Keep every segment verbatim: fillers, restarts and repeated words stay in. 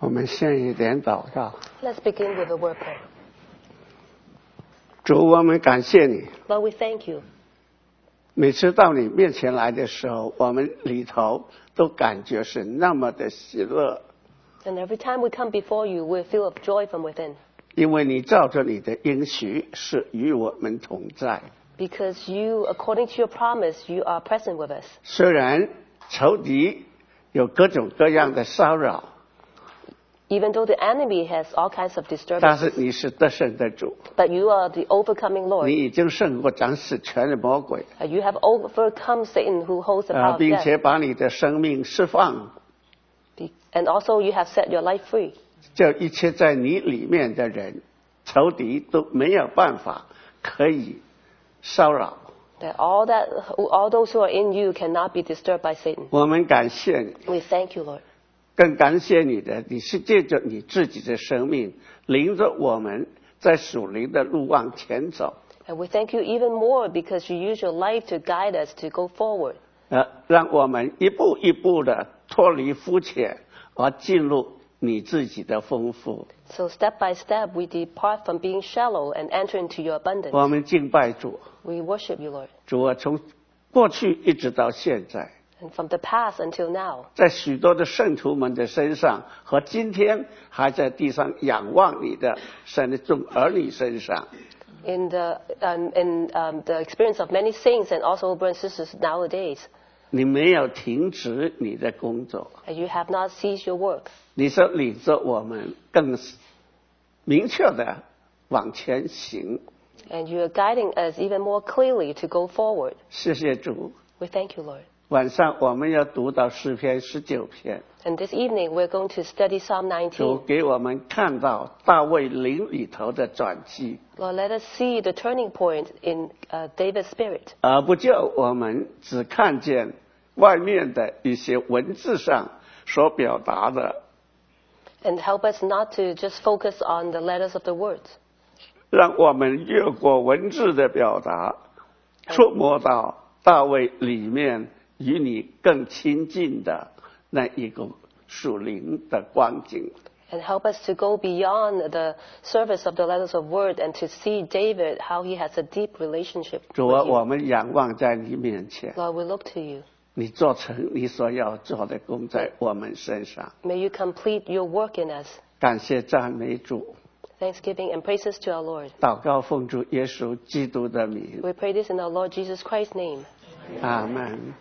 我们先一点祷告。 Let's begin with a word prayer. 主，我们感谢你。 Lord, we thank you. 每次到你面前来的时候，我们里头都感觉是那么的喜乐。 And every time we come before you, we feel of joy from within. 因为你照着你的应许是与我们同在。 Because you, according to your promise, you are present with us. 虽然仇敌有各种各样的骚扰， Even though the enemy has all kinds of 但是 disturbances, 你是得胜的主， but you are the overcoming 你 Lord. 已经胜过掌死权的魔鬼， Uh, You have overcome Satan who holds the 呃， power of 并且 death. 把你的生命释放。 Be- And also you have set your life free. 这一切在你里面的人，仇敌都没有办法可以骚扰。 That all that, all those who are in you cannot be disturbed by Satan. 我们感谢你， We thank you, Lord. 更感谢你的，你是借着你自己的生命，领着我们在属灵的路往前走， And we thank you even more because you use your life to guide us to go forward. 呃，让我们一步一步的脱离肤浅，而进入你自己的丰富。 So step by step, we depart from being shallow and enter into your abundance. 我们敬拜主， We worship you, Lord. 主啊，从过去一直到现在， And from the past until now, 在许多的圣徒们的身上，和今天还在地上仰望你的神的众儿女身上， in the, um, in um, the experience of many saints and also brothers and sisters nowadays, 你没有停止你的工作， and you have not ceased your work. 你是领着我们更明确的往前行。 And you are guiding us even more clearly to go forward. 谢谢主。 We thank you, Lord. 晚上我们要读到诗篇十九篇， And this evening, we're going to study Psalm 主 nineteen. 给我们看到大卫灵里头的转机， Lord, let us see the turning point in uh, David's spirit. 而不叫我们只看见外面的一些文字上所表达的， And help us not to just focus on the letters of the words. 让我们越过文字的表达，触摸到大卫里面与你更亲近的那一个属灵的光景。 And help us to go beyond the surface of the letters of word and to see David, how he has a deep relationship 主啊， with you. 我们仰望在你面前， Lord, we look to you. 你做成你所要做的工在我们身上。 May you complete your work in us. 感谢赞美主， Thanksgiving and praises to our Lord. 祷告奉主耶稣基督的名， We pray this in our Lord Jesus Christ's name. 阿门。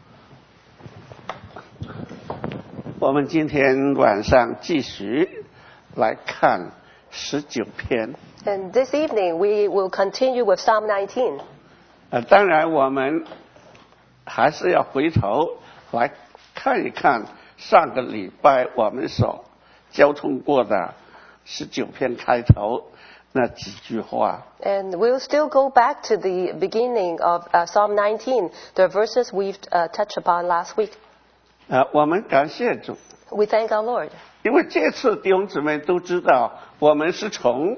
我们今天晚上继续来看十九篇。 And this evening, we will continue with Psalm nineteen. 呃，当然我们还是要回头来看一看上个礼拜我们所交通过的十九篇开头那几句话。 And we'll still go back to the beginning of uh, Psalm nineteen, the verses we've uh, touched upon last week. 呃，我们感谢主， We thank our Lord. 因为这次弟兄姊妹都知道，我们是从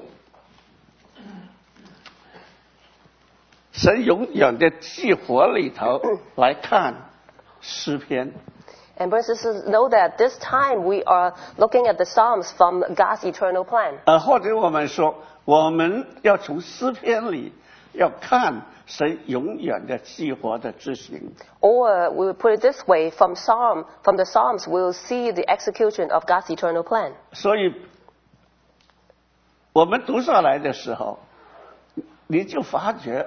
神永远的计划里头来看诗篇。 And brothers and sisters, know that this time we are looking at the Psalms from God's eternal plan. 呃，或者我们说，我们要从诗篇里要看神永远的计划的执行。 Or we would put it this way, from Psalm, from the Psalms, we'll see the execution of God's eternal plan. 所以，我们读下来的时候，你就发觉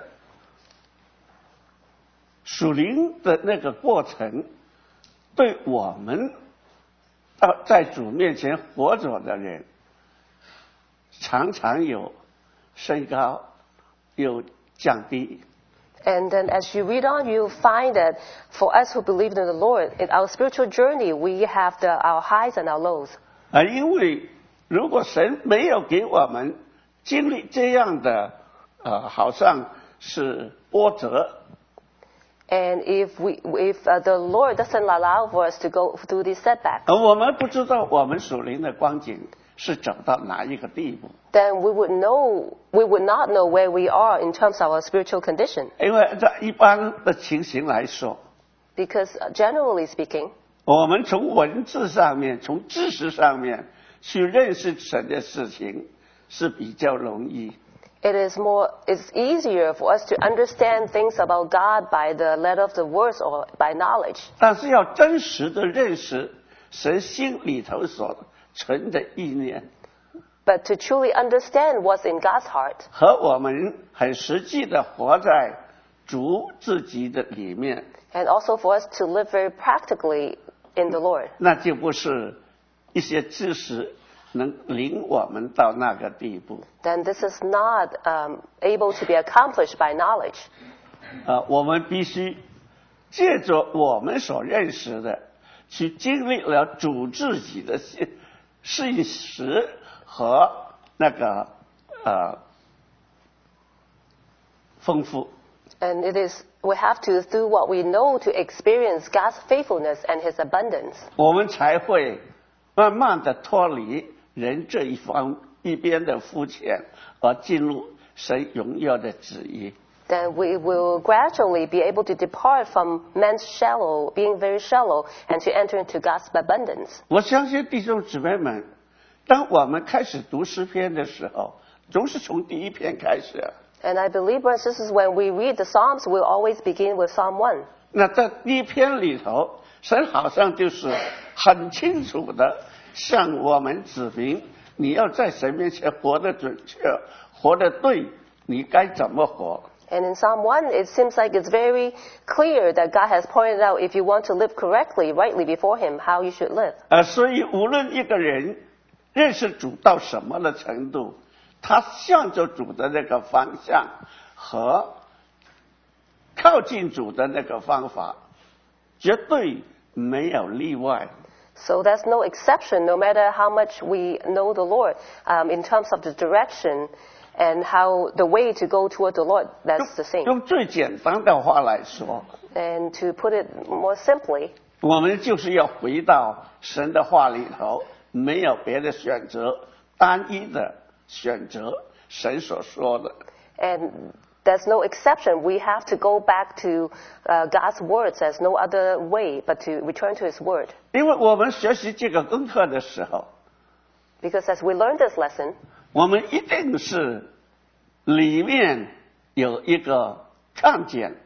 属灵的那个过程，对我们到在主面前活着的人，常常有升高，有降低。 And then as you read on, you'll find that for us who believe in the Lord, in our spiritual journey, we have the, our highs and our lows. 啊，因为如果神没有给我们经历这样的，呃，好像是波折， And if we, if uh, the Lord doesn't allow for us to go through these setbacks, 而我们不知道我们属灵的光景是走到哪一个地步。 then we would know, we would not know where we are in terms of our spiritual condition. 因为在一般的情形来说， Because uh, generally speaking, 我们从文字上面，从知识上面去认识神的事情是比较容易。 It is more, it's easier for us to understand things about God by the letter of the words or by knowledge. 但是要真实的认识神心里头所存的意念， But to truly understand what's in God's heart, 和我们很实际的活在主自己的里面， and also for us to live very practically in the Lord, 那就不是一些知识能领我们到那个地步。 then this is not um, able to be accomplished by knowledge. 呃，我们必须借着我们所认识的，去经历了主自己的信信实和那个呃丰富。 And it is, we have to, through what we know, to experience God's faithfulness and His abundance. 我们才会慢慢的脱离人这一方一边的肤浅，而进入神荣耀的旨意。 Then we will gradually be able to depart from man's shallow, being very shallow, and to enter into God's abundance. 我相信弟兄姊妹们，当我们开始读诗篇的时候，总是从第一篇开始。 And I believe, brothers and sisters, when we read the Psalms, we'll always begin with Psalm one. 那在第一篇里头，神好像就是很清楚的向我们指明，你要在神面前活得准确，活得对，你该怎么活。 And in Psalm one, it seems like it's very clear that God has pointed out if you want to live correctly, rightly before Him, how you should live. 呃，所以无论一个人认识主到什么的程度，他向着主的那个方向和靠近主的那个方法，绝对没有例外。 So that's no exception, no matter how much we know the Lord, um, in terms of the direction and how the way to go toward the Lord, that's the same. 用最简单的话来说， And to put it more simply, 我们就是要回到神的话里头，没有别的选择，单一的选择神所说的。 and there's no exception, we have to go back to uh, God's words. There's no other way but to return to His word. 因为我们学习这个功课的时候， Because as we learn this lesson, 我们一定是里面有一个看见，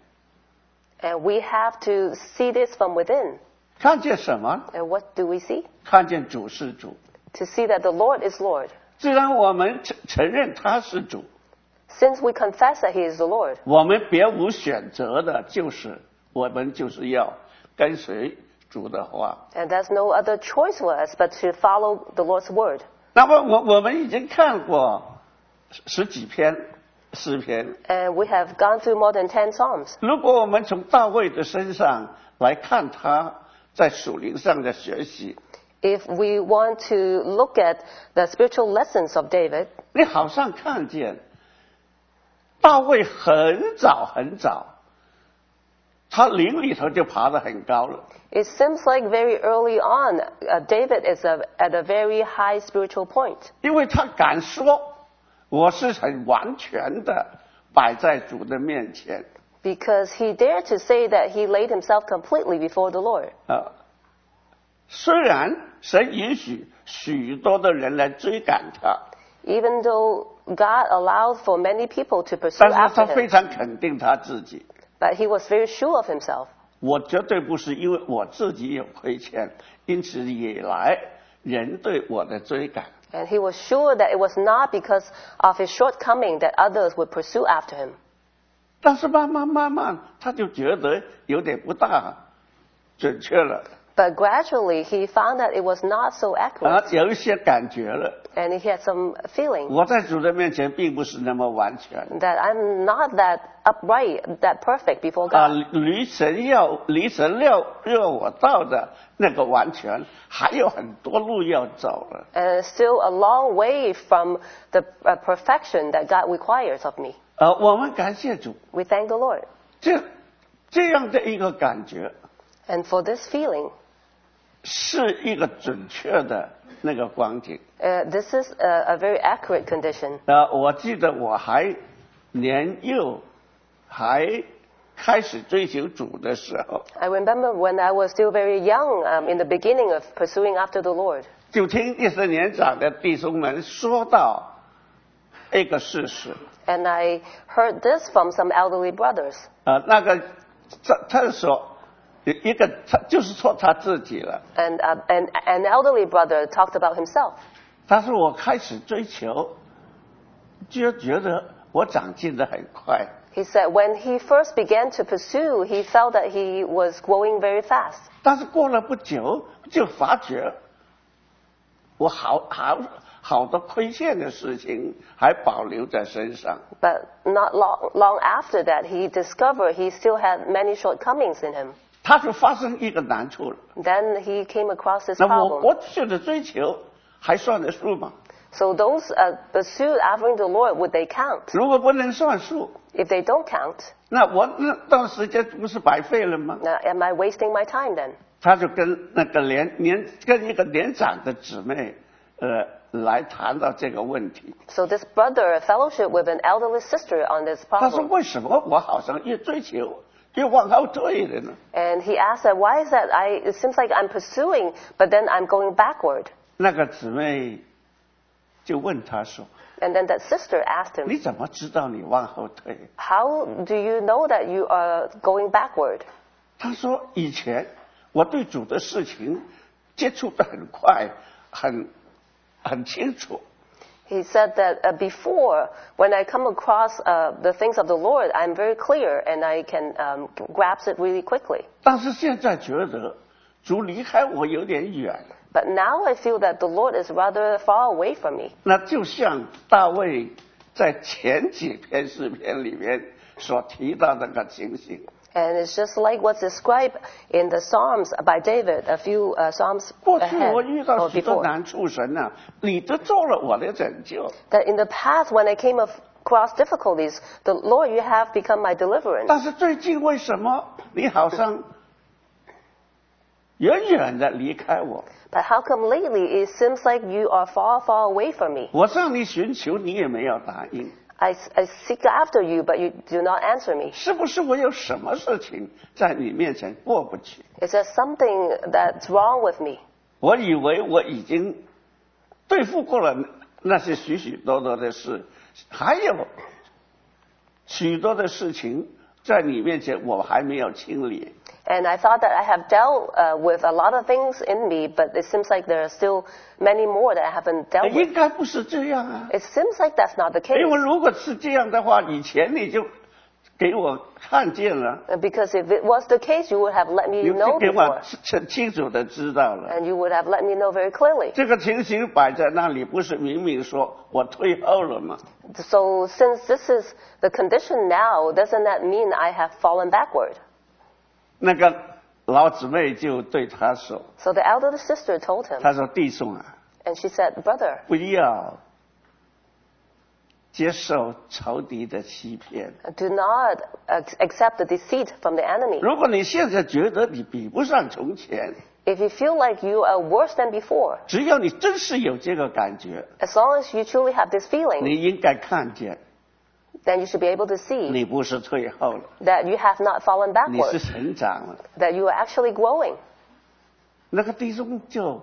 and we have to see this from within. 看见什么？ And what do we see? 看见主是主。 To see that the Lord is Lord. 既然我们承承认他是主， Since we confess that He is the Lord, 我们别无选择的，就是我们就是要跟随主的话。 and there's no other choice for us but to follow the Lord's word. 那么我我们已经看过十几篇诗篇， And we have gone through more than ten Psalms. 如果我们从大卫的身上来看他在属灵上的学习， If we want to look at the spiritual lessons of David, 你好像看见大卫很早很早，他灵里头就爬得很高了。 it seems like very early on, uh, David is a, at a very high spiritual point. 因为他敢说我是很完全的摆在主的面前 Because he dared to say that he laid himself completely before the Lord. 啊。虽然神允许许多的人来追赶他， Even though God allowed for many people to pursue 但是 after 他非 him, 常肯定他自己。 but he was very sure of himself. 我绝对不是因为我自己有亏欠，因此以来人对我的追赶。 And he was sure that it was not because of his shortcoming that others would pursue after him. 但是慢慢慢慢，他就觉得有点不大准确了， But gradually he found that it was not so 啊 accurate, 有一些感觉了。 and he had some feeling 我在主的面前并不是那么完全 that I'm not that upright, that perfect before 啊， God. 离神要离神要让我到的那个完全，还有很多路要走了。 And it's still a long way from the uh, perfection that God requires of me. 呃，我们感谢主， We thank the Lord. 这这样的一个感觉 And for this feeling, 是一个准确的那个光景。 uh, this is a, a very accurate condition. 呃，我记得我还年幼，还开始追求主的时候， I remember when I was still very young, um, in the beginning of pursuing after the Lord. 就听第十年长的弟兄们说到一个事实。 And I heard this from some elderly brothers. 呃，那个他他说一个他就是说他自己了。 And uh, an, an elderly brother talked about himself. 他说我开始追求，就觉得我长进得很快。 He said when he first began to pursue, he felt that he was growing very fast. 但是过了不久，就发觉我好好好多亏欠的事情还保留在身上。 But not long, long after that, he discovered he still had many shortcomings in him. 他就发生一个难处了。 Then he came across this 那我 problem. 过去的追求还算得数吗？ So those uh, pursued after the Lord, would they count? 如果不能算数， If they don't count, 那我那段时间不是白费了吗？ uh, am I wasting my time then? 他就跟那个年年跟一个年长的姊妹，呃，来谈到这个问题。 So this brother fellowship with an elderly sister on this 他说 problem. 为什么我好像越追求越往后退了呢？ And he asked that, why is that? I, it seems like I'm pursuing, but then I'm going backward. 那个姊妹就问他说 And then that sister asked：“ 你 him, 怎么知道你往后退？” How do you know that you are going backward? 他说以前我对主的事情接触得很快，很很清楚。 He said that uh, before, when I come across uh, the things of the Lord, I'm very clear and I can um, grasp it really quickly. 但是现在觉得主离开我有点远。 But now I feel that the Lord is rather far away from me. 那就像大卫在前几篇诗篇里面所提到的那个情形。 And it's just like what's described in the Psalms by David, a few uh, Psalms 过去 ahead 我遇到 or 许多 before. 难处，神啊，你都做了我的拯救。 That in the past, when I came across difficulties, the Lord, you have become my deliverance. 但是最近为什么你好像远远的离开我？ But how come lately it seems like you are far, far away from me? 我向你寻求，你也没有答应。 I, I seek after you, but you do not answer me. 是不是我有什么事情在你面前过不去？ Is there something that's wrong with me? 我以为我已经对付过了那些许许多多的事，还有许多的事情在你面前我还没有清理。 And I thought that I have dealt uh, with a lot of things in me, but it seems like there are still many more that I haven't dealt 应 with. 该不是这样啊！ It seems like that's not the 因为 case. 如果是这样的话，以前你就给我看见了， Uh, Because if it was the case, you would have let me 你 know 就给我 before. 清清楚的知道了。 And you would have let me know very clearly. 这个情形摆在那里，不是明明说我退后了吗？ So since this is the condition now, doesn't that mean I have fallen backward? 那个老姊妹就对他说 So the elder sister told：“ him, 他说弟兄啊， and she said, Brother, 不要接受仇敌的欺骗。 do not ac- accept the deceit from the enemy. 如果你现在觉得你比不上从前， If you feel like you are worse than before, 只要你真是有这个感觉， as long as you truly have this feeling, 你应该看见 then you should be able to see 你不是退后了， that you have not fallen 你是 backward, 成长了。 that you are actually growing. 那个弟兄就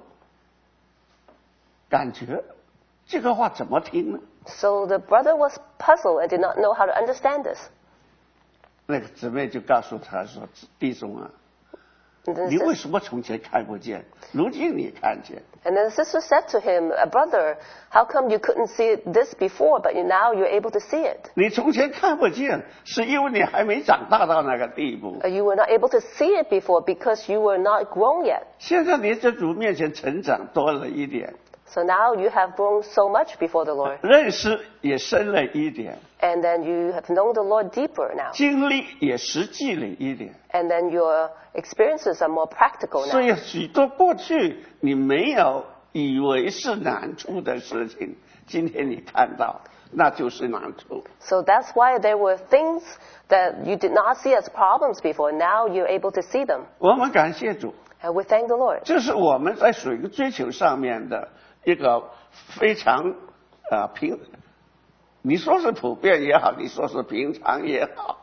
感觉这个话怎么听呢？ So the brother was puzzled and did not know how to understand this. 那个姊妹就告诉他说：“弟兄啊， And then, 你 the 为 sis- 什么从前看不见，如今你看见？ and then the sister said to him, "Uh, Brother, how come you couldn't see this before, but you, now you're able to see it? 你从前看不见，是因为你还没长大到那个地步。 Uh, You were not able to see it before because you were not grown yet. 现在你在主面前成长多了一点， So now you have grown so much before the Lord. 认识也深了一点， And then you have known the Lord deeper now. 经历也实际了一点。 And then your experiences are more practical 所 now. 以许多过去你没有以为是难处的事情，今天你看到，那就是难处。 So that's why there were things that you did not see as problems before. Now you're able to see them. 我们感谢主， And we thank the Lord. 这是我们在水追求上面的一个非常啊、呃、平，你说是普遍也好，你说是平常也好，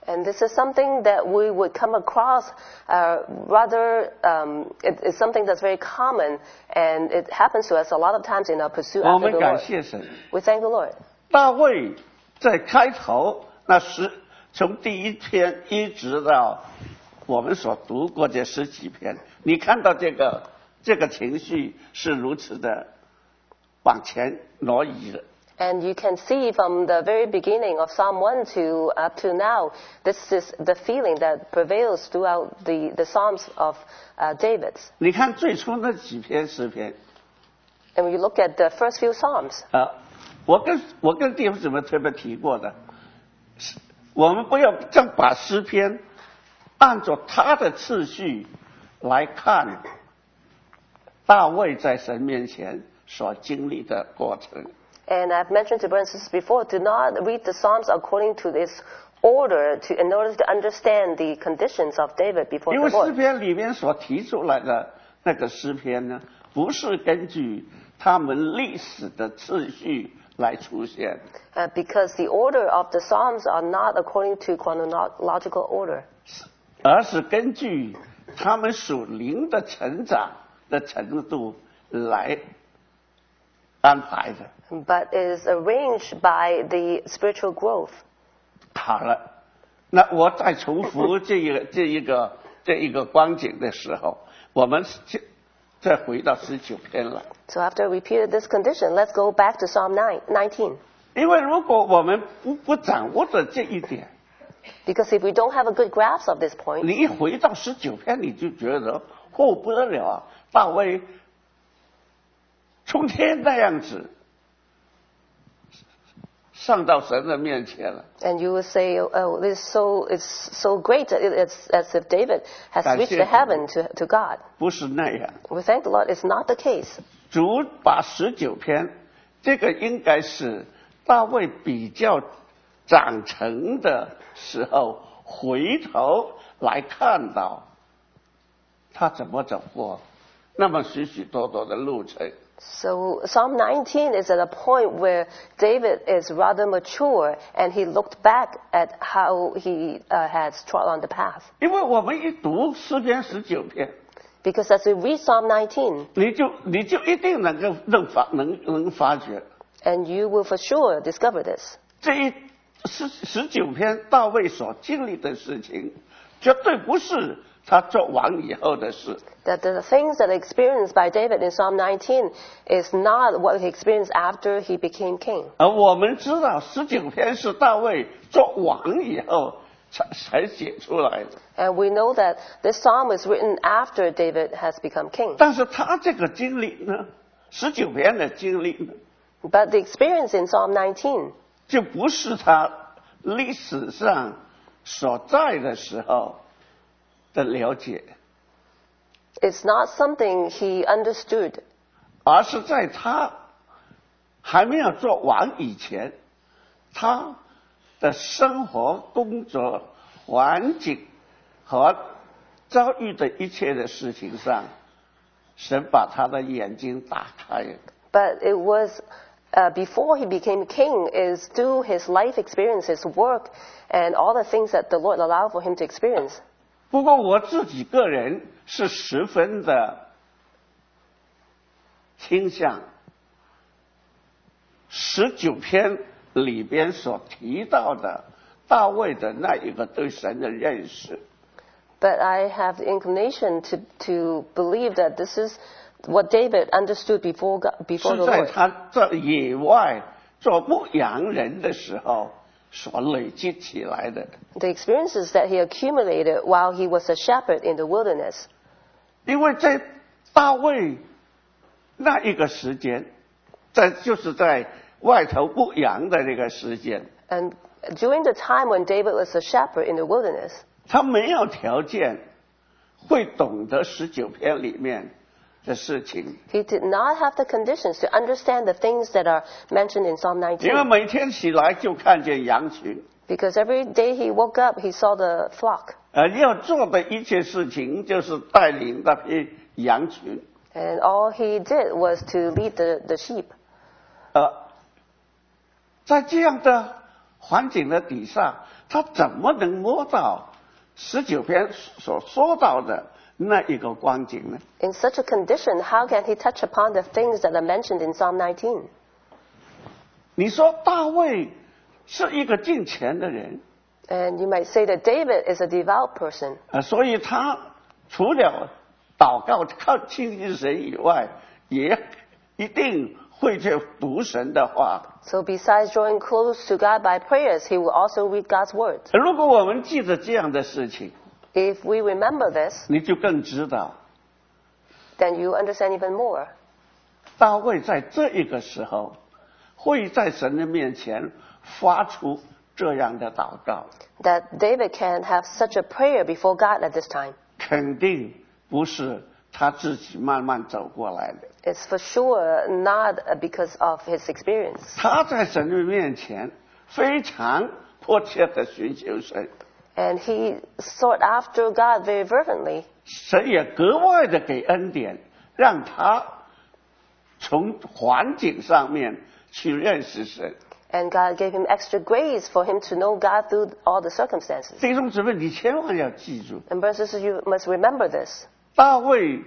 And this is something that we would come across uh, rather, um, it, it's something that's very common, and it happens to us a lot of times in our pursuit 我 after 们 the 感 Lord. 谢神， We thank the Lord. 大卫在开头那十，从第一篇一直到我们所读过这十几篇，你看到这个这个情绪是如此的往前挪移的。 And you can see from the very beginning of Psalm one to up to now, this is the feeling that prevails throughout the, the Psalms of uh, David. 你看最初那几篇诗篇 And when you look at the first few Psalms, 啊，我跟我跟弟兄姊妹特别提过的，是我们不要这样把诗篇按照它的次序来看大卫在神面前所经历的过程。 and I've mentioned to brothers and sisters before, do not read the Psalms according to this order to, in order to understand the conditions of David before 因 the 为诗 Lord. 篇里面所提出来的那个诗篇呢，不是根据他们历史的次序来出现， Uh, because the order of the Psalms are not according to chronological order, 而是根据他们属灵的成长的程度来安排的。 but is arranged by the spiritual growth. 好了，那我再重复这一个这一个这一个光景的时候，我们就再回到十九篇了。 So after I repeated this condition, let's go back to Psalm nine, nineteen. 因为如果我们不不掌握着这一点， Because if we don't have a good grasp of this point, 你一回到十九篇，你就觉得哦不得了啊，大卫冲天那样子上到神的面前了。 and you will say, oh, this is so, it's so great, it's as if David has 感谢 reached the heaven to, to God. 不是那样， We thank the Lord, it's not the case. 主把十九篇，这个应该是大卫比较长成的时候，回头来看到他怎么走过那么许许多多的路程。 So Psalm nineteen is at a point where David is rather mature and he looked back at how he uh, has trod on the path. 因为我们一读诗篇十九篇， Because as we read Psalm nineteen, 你就你就一定能够能发能能发觉， and you will for sure discover this, 这一十十九篇大卫所经历的事情，绝对不是他做王以后的事。 that the things that are experienced by David in Psalm nineteen is not what he experienced after he became king. 而我们知道十九篇是大卫做王以后才才写出来的， And we know that this psalm was written after David has become king. 但是他这个经历呢，十九篇的经历呢， But the experience in Psalm nineteen 就不是他历史上所在的时候的了解， is not something he understood, 而是在他还没有做王以前，他的生活、工作、环境和遭遇的一切的事情上，神把他的眼睛打开了。 but it was uh, before he became king is through his life experience, his work, and all the things that the Lord allowed for him to experience. 不过我自己个人是十分的倾向十九篇里边所提到的大卫的那一个对神的认识， But I have the inclination to, to believe that this is what David understood before God, before 是 the 在 Lord. 他在野外做牧羊人的时候所累积起来的。 The experiences that he accumulated while he was a shepherd in the wilderness. 因为在大卫那一个时间，在就是在外头牧羊的那个时间， And during the time when David was a shepherd in the wilderness, 他没有条件会懂得十九篇里面的事情， he did not have the conditions to understand the things that are mentioned in Psalm 因为 nineteen. 每天起来就看见羊群， Because every day he woke up, he saw the flock. 而要做的一切事情就是带领那批羊群。 And all he did was to lead the, the sheep. 呃，在这样的环境的底下， 他怎么能摸到十九篇所说到的那一个光景呢？ In such a condition, how can he touch upon the things that are mentioned in Psalm nineteen? 你说大卫是一个敬虔的人， And you might say that David is a devout person. 呃，所以他除了祷告靠亲近神以外，也一定会去读神的话。 So besides drawing close to God by prayers, he will also read God's word. 如果我们记得这样的事情， If we remember this, 你就更知道 then you understand even more. 大卫在这一个时候会在神的面前发出这样的祷告， That David can have such a prayer before God at this time. 肯定不是他自己慢慢走过来的。 It's for sure not because of his experience. 他在神的面前非常迫切的寻求神， And he sought after God very fervently. 神也格外的给恩典，让他从环境上面去认识神。 And God gave him extra grace for him to know God through all the circumstances. 弟兄姊妹，你千万要记住， And brothers and sisters, you must remember this. 大卫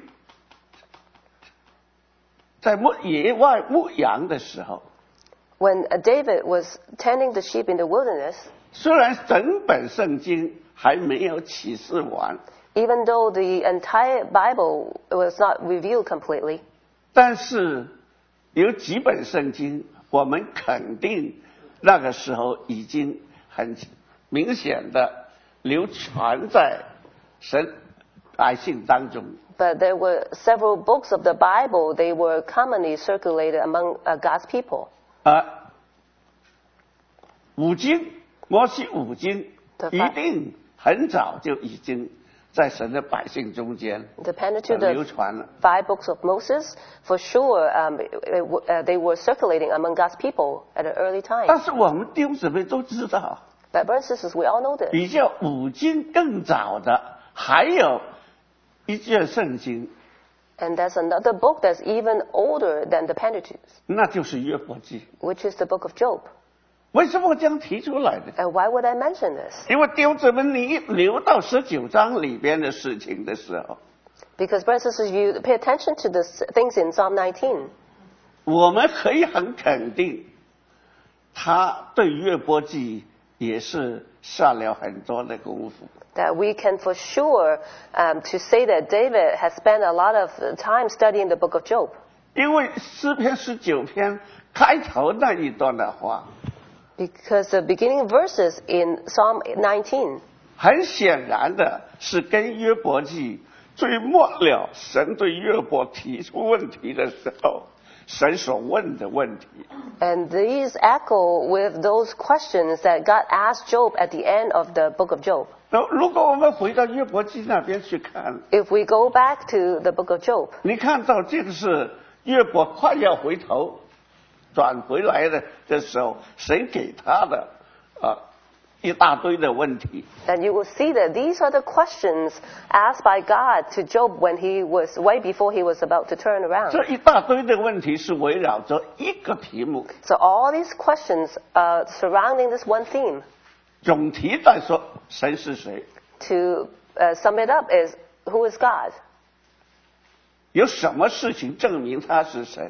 在牧野外牧羊的时候， When David was tending the sheep in the wilderness, 虽然整本圣经还没有启示完， even though the entire Bible was not revealed completely, 但是有几本圣经，我们肯定那个时候已经很明显的流传在神百姓当中。 but there were several books of the Bible. They were commonly circulated among uh, God's people. 啊，五经，摩西五经 The 一定很早就已经在神的百姓中间 The 呃 Pentateuch, 流 the 传了。 five books of Moses, for sure, um, it- it- uh, they were circulating among God's people at an early 但 time. 是我们弟兄姊妹都知道， But brothers and sisters, we all know this. 比较五经更早的还有一卷圣经， And there's another book that's even older than the Pentateuch, 那就是约伯记。 which is the book of Job. 为什么我这样提出来呢？ And why would I mention this? 因为弟兄姊妹，你一留到十九章里边的事情的时候， Because, brothers and sisters, you pay attention to the s- things in Psalm nineteen. 我们可以很肯定，他对约伯记也是下了很多的功夫。 That we can for sure um, to say that David has spent a lot of time studying the book of Job. 因为诗篇十九篇开头那一段的话， Because the beginning verses in Psalm nineteen 很显然的是跟约伯记最末了，神对约伯提出问题的时候，神所问的问题。 and these echo with those questions that God asked Job at the end of the book of Job. 那如果我们回到约伯记那边去看， If we go back to the book of Job, 你看到这个是约伯快要回头转回来的的时候，神给他的啊一大堆的问题。 then you will see that these are the questions asked by God to Job when he was right before he was about to turn around. 这一大堆的问题是围绕着一个题目， So all these questions uh, surrounding this one theme. 总题在说神是谁， To uh, sum it up is, who is God? 有什么事情证明他是神？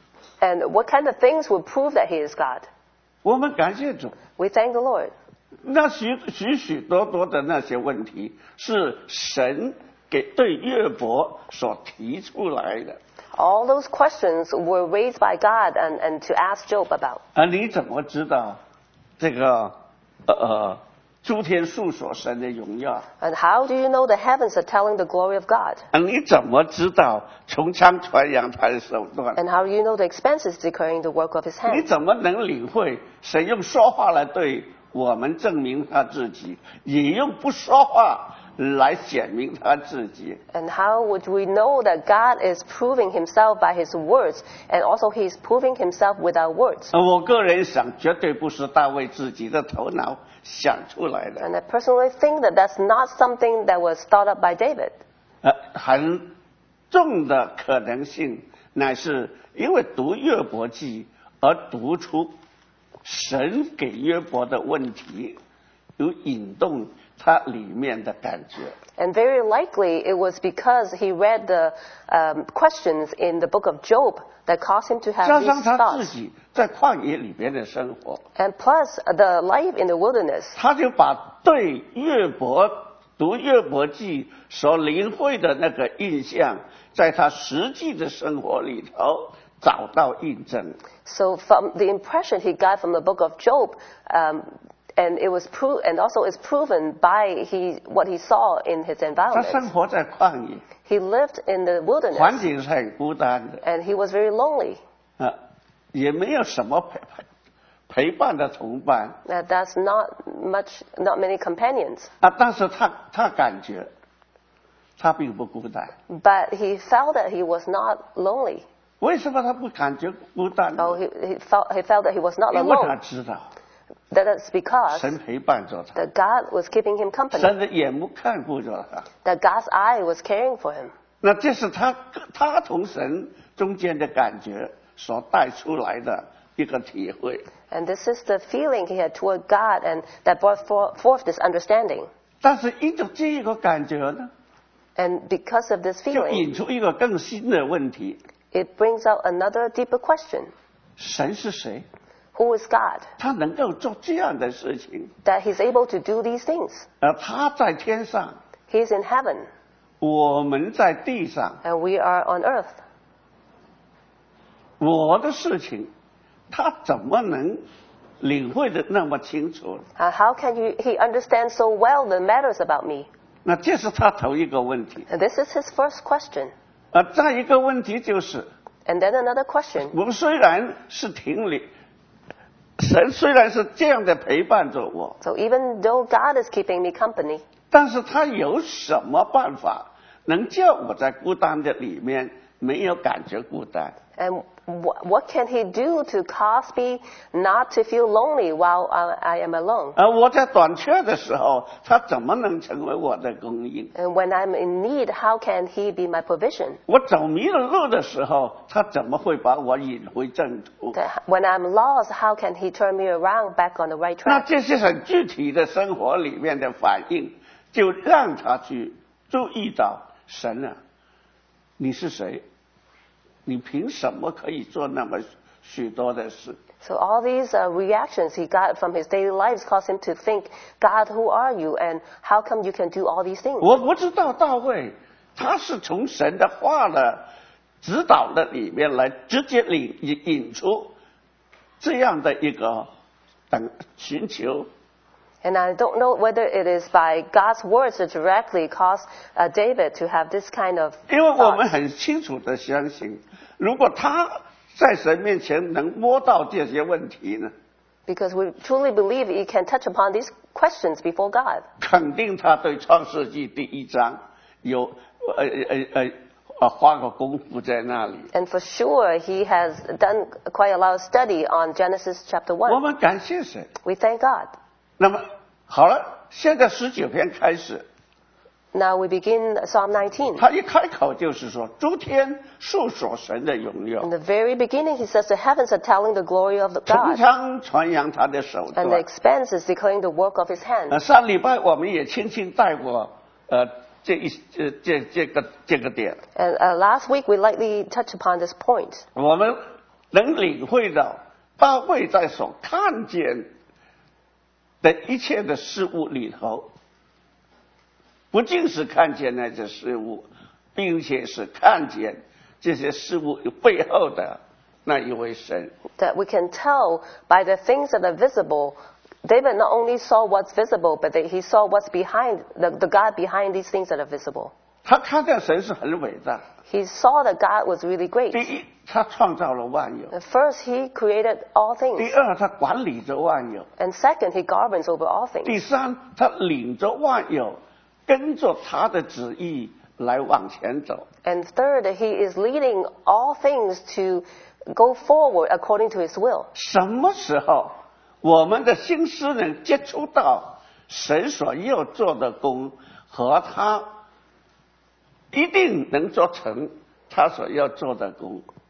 And what kind of things will prove that he is God? 我们感谢主， We thank the Lord. 那许许许多多的那些问题是神给对约伯所提出来的。 All those questions were raised by God and, and to ask Job about. 啊，你怎么知道这个呃呃诸天述说神的荣耀？ And how do you know the heavens are telling the glory of God? 啊，你怎么知道从창传扬他的手段？ And how do you know the expense is declaring the work of his 你 hand? 怎么能领会神用说话来对我们证明他自己，也用不说话来显明他自己？ And how would we know that God is proving himself by his words, and also he is proving himself without words? 呃我个人想，绝对不是大卫自己的头脑想出来的。 And I personally think that that's not something that was thought up by David. 呃，很重的可能性乃是因为读约伯记而读出神给约伯的问题有引动他里面的感觉。 And very likely it was because he read the um, questions in the book of Job that caused him to have 加 these 上他自 thoughts. 己在旷野里边的生活， And plus the life in the wilderness. 他就把对约伯读约伯记所领会的那个印象，在他实际的生活里头找到印证。 So from the impression he got from the book of Job, um, and it was pro- and also is proven by he what he saw in his 他 environment. 生活在旷野， He lived in the 环 wilderness, 境是很孤单的， and he was very lonely. 啊，也没有什么陪陪陪伴的同伴 Uh, that's not much, not many companions. 啊，但是他他感觉他并不孤单。 But he felt that he was not lonely. 为什么他不感觉孤单呢？ Oh, he, he felt he felt that he was not 因为他 alone. 知道 That is because 神陪伴着他， that God was keeping him company. 神的眼目看顾着他。 That God's eye was caring for him. 那这是他他同神中间的感觉所带出来的一个体会。 And this is the feeling he had toward God, and that brought for, forth this understanding. 但是因着这一个感觉呢， And because of this 就 feeling, 引出一个更新的问题： it brings out another deeper question. 神是谁？ Who is God? 他能够做这样的事情？ That he's able to do these things. 而他在天上， He's in heaven, 我们在地上， and we are on earth. 我的事情，他怎么能领会的那么清楚？ Uh, how can you, he understand so well the matters about me? 那这是他头一个问题。 And this is his first question. 而再一个问题就是， And then another question. 我们虽然是停里，神虽然是这样的陪伴着我， So even though God is keeping me company, 但是他有什么办法能叫我在孤单的里面没有感觉孤单？ and wh- what can he do to cause me not to feel lonely while I, I am alone? 而我在短缺的时候，他怎么能成为我的供应？ And when I'm in need, how can he be my provision? 我走迷了路的时候，他怎么会把我引回正途？ That when I'm lost, how can he turn me around back on the right 那 track? 这些很具体的生活里面的反应，就让他去注意到神啊，你是谁？你凭什么可以做那么许多的事？ So all these uh, reactions he got from his daily lives caused him to think, God, who are you? And how come you can do all these things? 我不知道大卫，他是从神的话的指导的里面来直接引引引出这样的一个等寻求。 And I don't know whether it is by God's words that directly caused uh, David to have this kind of 因为我们 thought. 很清楚的相信，如果他在神面前能摸到这些问题呢， Because we truly believe he can touch upon these questions before God. 肯定他对创世纪第一章有呃呃呃呃花个功夫在那里。 And for sure, he has done quite a lot of study on Genesis chapter 我 one. 们感谢神。 We thank God. 那么好了，现在十九篇开始， Now we begin Psalm nineteen. 他一开口就是说：“诸天述说神的荣耀 In，the very beginning, he says the heavens are telling the glory of the 穹 God, 苍传扬他的手 and the 段。 expanse is declaring the work of his 呃， hands. 上礼拜我们也轻轻带过，呃，这一这这这个这个点， And uh, last week, we lightly touched upon this point. 我们能领会到大卫在所看见的一切的事物里头，不仅是看见那些事物，并且是看见这些事物背后的那一位神。 That we can tell by the things that are visible. David not only saw what's visible, but that he saw what's behind, the, the God behind these things that are visible. 他看见神是很伟大。 He saw that God was really 第 great. 一，他创造了万有； And first, he created all 第 things. 二，他管理着万有； And second, he governs over all 第 things. 三，他领着万有，跟着他的旨意来往前走。 And third, he is leading all things to go forward according to his will. 什么时候我们的心思能接触到神所要做的工，和他一定能做成他所要做的工？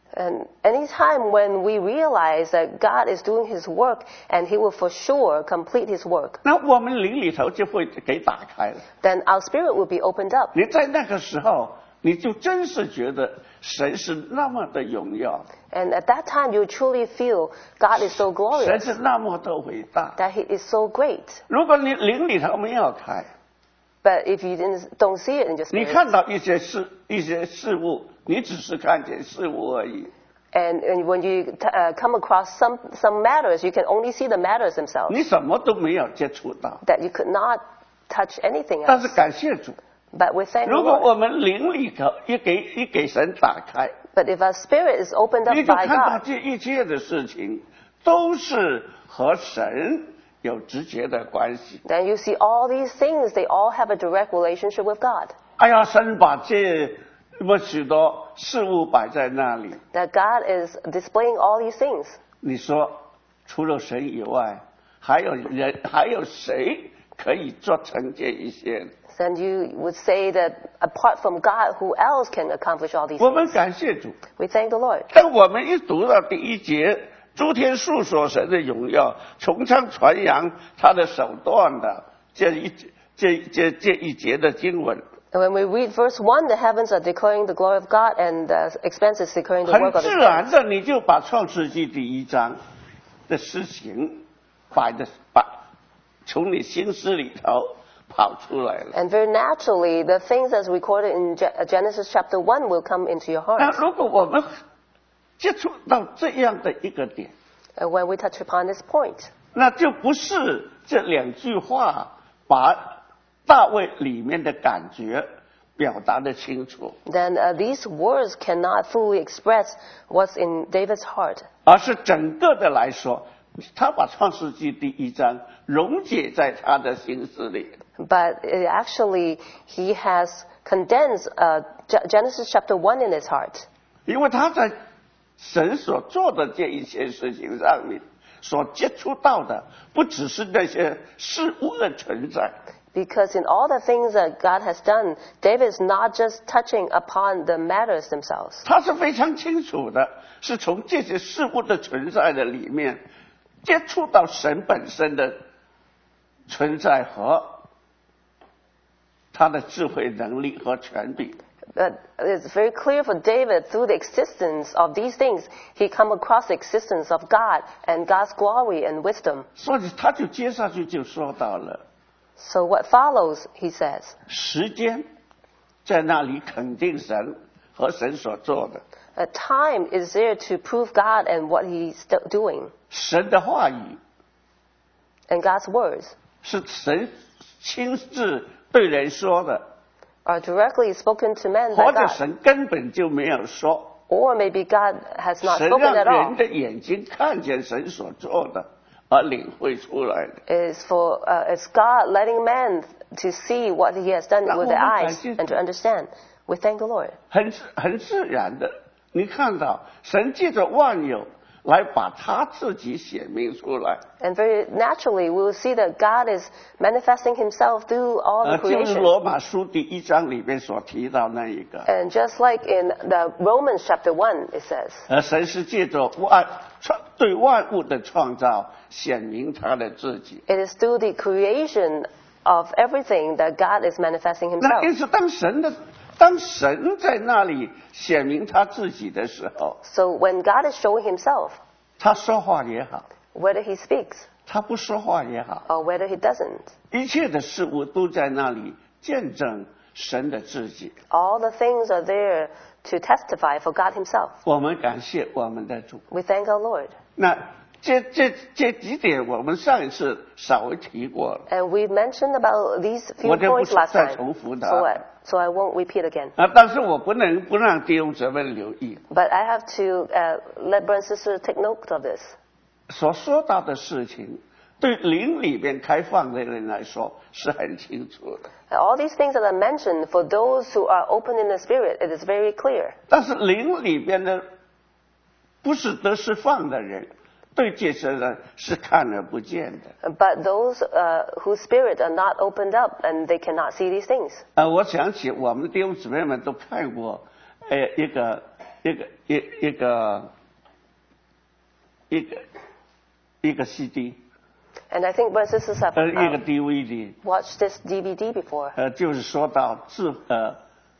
And anytime when we realize that God is doing His work and He will for sure complete His work, 那我们灵里头就会给打开了。 then our spirit will be opened up. 你在那个时候，你就真是觉得神是那么的荣耀， And at that time, you truly feel God is so 神 glorious, 是那么的伟大。 that He is so great. 如果你灵里头没有开， But if you didn't, don't see it in your 你 spirit, 看到一些事、一些事物，你只是看见事物而已， and, and when you t- uh, come across some, some matters, you can only see the matters themselves, 你什么都没有接触到。 that you could not touch anything 但是 else. 感谢主， But we thank the 如果 Lord. 我们灵里头一给一给神打开， But if our spirit is opened up 你就 by 看到 God, 这一切的事情都是和神有直接的关系。 then you see all these things, they all have a direct relationship with God. 哎呀，神把这么许多事物摆在那里， That God is displaying all these things. 你说除了神以外，还有人还有谁可以做成这一些？ Then you would say that apart from God, who else can accomplish all these 我们 things? 感谢主。 We thank the Lord. 当我们一读到第一节，诸天述说神的荣耀，从唱传扬他的手段的这一这这这一节的经文， And when we read verse one, the heavens are declaring the glory of God, and the expanse is declaring the 很 work of 自 His 然 hands. 的你就把创世纪第一章的事情摆的把从你心思里头跑出来了。 And very naturally, the things as recorded in Ge- Genesis chapter one will come into your 那 heart. 如果我们接触到这样的一个点， And when we touch upon this point, 那就不是这两句话把大卫里面的感觉表达的清楚， then uh, these words cannot fully express what's in David's heart. 而是整个的来说，他把创世纪第一章溶解在他的心思里。 But uh, actually, he has condensed uh, Ge- Genesis chapter one in his heart. 因为他在神所做的这一些事情上面所接触到的，不只是那些事物的存在， Because in all the things that God has done, David is not just touching upon the matters themselves. 他是非常清楚的，是从这些事物的存在的里面接触到神本身的存在和他的智慧能力和权柄。 But it's very clear for David, through the existence of these things, he come across the existence of God and God's glory and wisdom. 所以他就接下去就说到了 So what follows, he says, 时间在那里肯定神和神所做的， a time is there to prove God and what he's st- doing. 神的话语 And God's words 是神亲自对人说的， are directly spoken to men 或 by 者 God. 神根本就没有说， Or maybe God has not 神 spoken 让 at all. 人的眼睛看见神所做的，而领会出来的。 It is for uh, it's God letting man to see what he has done 那 with 我 their 们感 eyes 谢 and to understand. We thank the Lord. 很自很自然的，你看到神借着万有来把他自己显明出来， And very naturally, we will see that God is manifesting himself through all 呃， the 就是 creation. 罗马书第一章里面所提到那一个， And just like in the Romans chapter one, it says, 而神是借着万创对万物的创造显明他的自己。 it is through the creation of everything that God is manifesting 那 himself. 因此，当神的当神在那里显明他自己的时候， So when God is showing himself, 他说话也好， whether he speaks 他不说话也好， or whether he doesn't, 一切的事物都在那里见证神的自己。 all the things are there to testify for God himself. 我们感谢我们的主。 We thank our Lord. 那这这这几点，我们上一次稍微提过了 And we mentioned about these few 我就不 points last 再 time. 重复它。 So I, so I won't repeat again. 啊，但是我不能不让弟兄姊妹留意 But I have to uh, let brothers and sisters take note of this. 所说到的事情，对灵里边开放的人来说是很清楚的。 All these things that I mentioned, for those who are open in the spirit, it is very clear. 但是灵里边的不是得释放的人，对这些人是看而不见的。 But those uh, whose spirit are not opened up and they cannot see these things. 啊，我想起我们弟兄姊妹们都看过，呃，一个一个一一个一个一个 C D， And I think brothers and sisters have 呃，一个 uh, D V D， watched this D V D before. 呃，就是说到智呃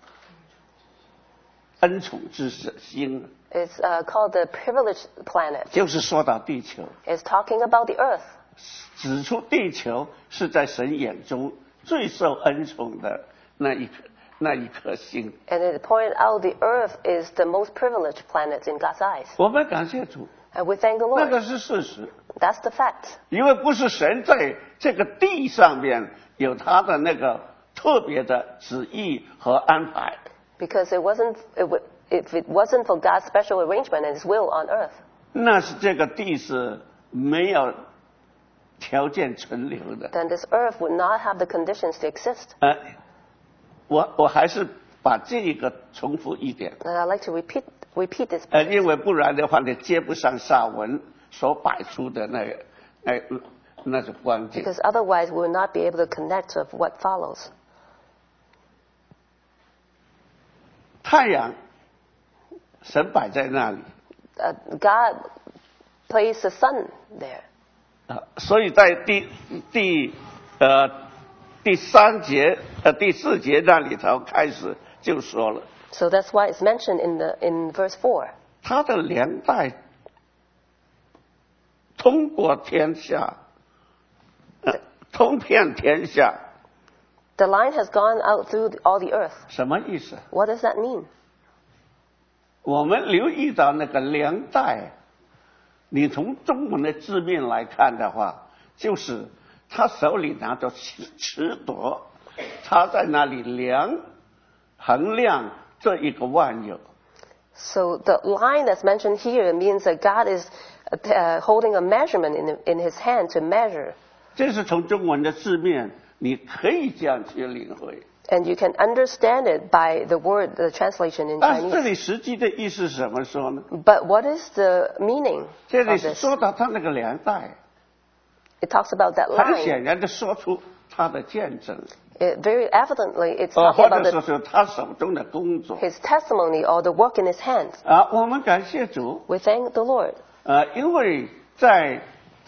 恩宠之星， It's uh, called the Privileged Planet. 就是说到地球， It's talking about the Earth. 指出地球是在神眼中最受恩宠的那一颗那一颗星。 And it pointed out the Earth is the most privileged planet in God's eyes. 我们感谢主， And we thank the 那 Lord. 个是事实， That's the fact. 因为不是神在这个地上面有他的那个特别的旨意和安排， Because it wasn't, it w- if it wasn't for God's special arrangement and His will on earth, 那是这个地是没有条件存留的。 then this earth would not have the conditions to exist. 呃，我我还是把这个重复一点， And I'd like to repeat, repeat this 呃，因为不然的话，你接不上下文所摆出的那个那那种光景。 because otherwise we will not be able to connect with what follows. 太阳，神摆在那里 Uh, God placed the sun there. 啊，所以在第第呃第三节呃第四节那里头开始就说了， So that's why it's mentioned in the in verse four. 他的连带通过天下，呃，通遍天下， The line has gone out through all the earth. 什么意思？ What does that mean? 我们留意到那个连带，你从中文的字面来看的话，就是他手里拿着尺尺砣，他在那里量衡量这一个万有。 So the line that's mentioned here means that God is uh, holding a measurement in, in His hand to measure. 这是从中文的字面，你可以这样去领会。 And you can understand it by the word, the translation in 但是这 Chinese. 里实际的意思是怎么说呢？ But what is the meaning 这里 of 是 this? 说到他那个连带， It talks about that 很 line. 显然的说出他的见证， It, very evidently, it's 呃， talking 或 about 者说 the, 是他手中的工作。 His testimony or the work in His hands. 啊，我们感谢主， We thank the Lord. 呃，因为在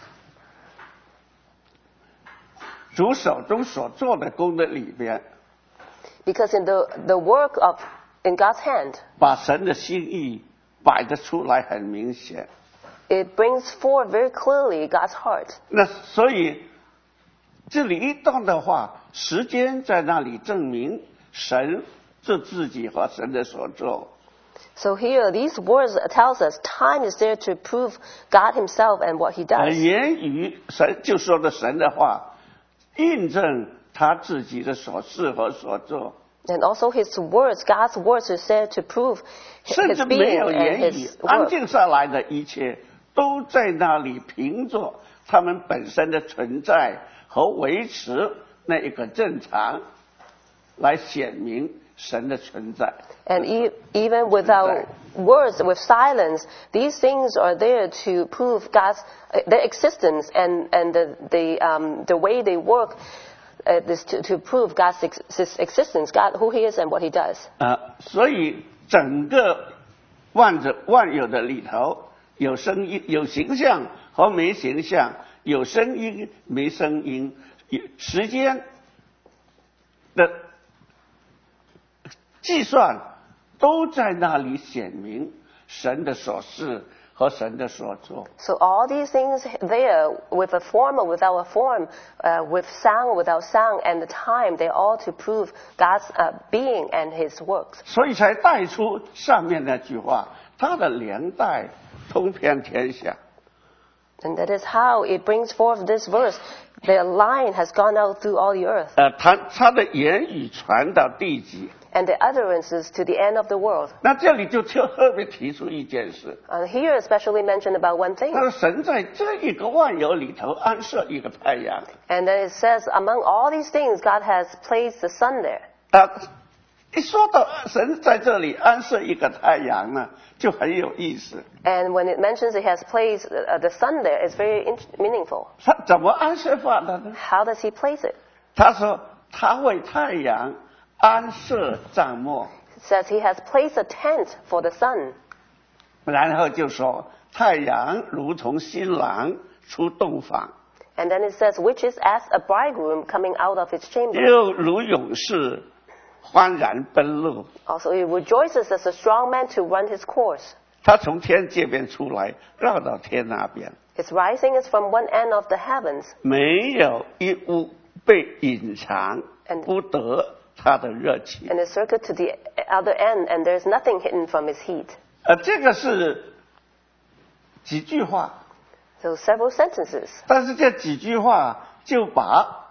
主手中所做的工的里边， Because in the, the work of, in God's hand, 把神的心意摆得出来，很明显。 it brings forth very clearly God's heart. 那所以这里一段的话，时间在那里证明神是自己和神的所做。 So here, these words tells us time is there to prove God Himself and what He 呃， does. 言语神就说的神的话，印证他自己的所事和所做。 And also His words, God's words are said to prove 甚 His 至没 being 有 and 言语 His， 安 work. 静下来的一切，都在那里凭着他们本身的存在和维持那一个正常，来显明神的存在。 And e- even without words, with silence, these things are there to prove God's uh, their existence and and the the um, the way they work uh, is to to prove God's ex- existence, God who He is and what He does. 啊，所以整个万者万有的里头，有声音、有形象和没形象，有声音没声音，有时间的计算都在那里显明神的所事和神的所作。 So all these things there, with a form or without a form, uh, with sound or without sound, and the time, they all to prove God's uh, being and His works. 所以才带出上面那句话，它的连带通遍天下。 And that is how it brings forth this verse. The line has gone out through all the earth, 呃，他他的言语传到地极。 and the utterances to the end of the world. 那这里就特特别提出一件事， And here especially mentioned about one 他 thing. 说神在这一个万有里头安设一个太阳。 And then it says, among all these things, God has placed the sun there. 啊，一说到神在这里安设一个太阳呢，就很有意思。 And when it mentions it has placed uh, the sun there, it's very in- meaningful. 他怎么安设法的呢？ How does He place it? 他说他为太阳安设帐幕。 It says He has placed a tent for the sun. 然后就说太阳如同新郎出洞房， And then it says, which is as a bridegroom coming out of his chamber. 又如勇士欢然奔路。 Also, he rejoices as a strong man to run his course. 他从天这边出来，绕到天那边， His rising is from one end of the heavens, 没有一物被隐藏， And- 不得他的热气。 and is circuit to the other end, and there is nothing hidden from his heat. 呃，这个是几句话， So several sentences. 但是这几句话就把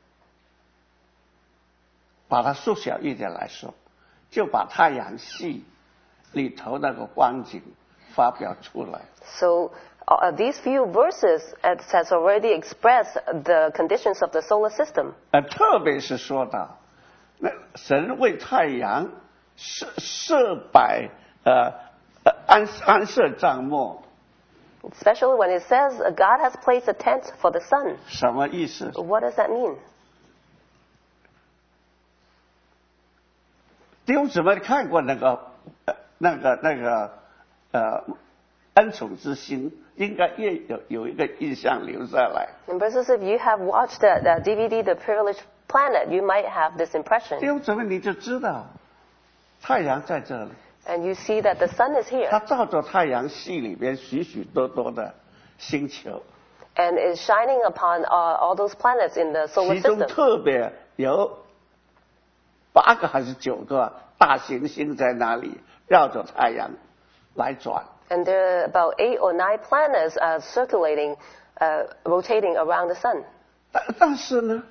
把它缩小一点来说，就把太阳系里头那个光景发表出来。 So uh, these few verses it has already expressed the conditions of the solar system. 呃，特别是说到那神为太阳设设摆呃呃安安设帐幕， Especially when it says uh, God has placed a tent for the sun. 什么意思？ What does that mean? 弟兄姊妹看过那个呃那个那个呃恩宠之星，应该也有有一个印象留下来。 And brothers, if you have watched the, the D V D, The Privileged Planet, you might have this 弟 impression. 兄姊妹你就知道，太阳在这里， And you see that the sun is 它 here 照着太阳系里边许许多多的星球， and is shining upon uh, all those planets in the solar 其中 system. 特别有八个还是九个大行星在那里绕着太阳来转。 And there are about eight or nine planets uh, circulating, uh, rotating around the sun. 但但是呢，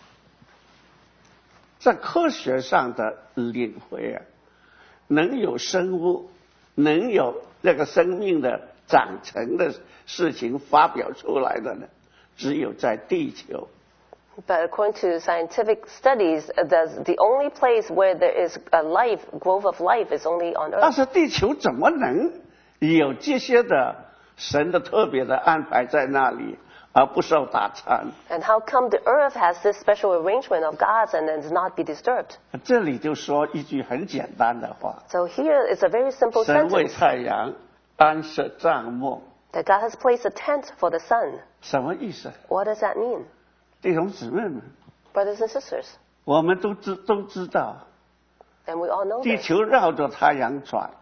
在科学上的领会啊，能有生物，能有那个生命的长成的事情发表出来的呢，只有在地球。 But according to scientific studies, uh, the, the only place where there is a life, growth of life, is only on 但 Earth. 是地球怎么能有这些的神的特别的安排在那里，而不受打残？ And how come the Earth has this special arrangement of God's and does not be disturbed? 这里就说一句很简单的话： So here is a very simple 神为 sentence 太阳安设帐幕， that God has placed a tent for the sun. 什么意思？ What does that mean? 弟兄姊妹们， Brothers and sisters, 我们都知都知道， and we all know 地 this, 球绕着太阳转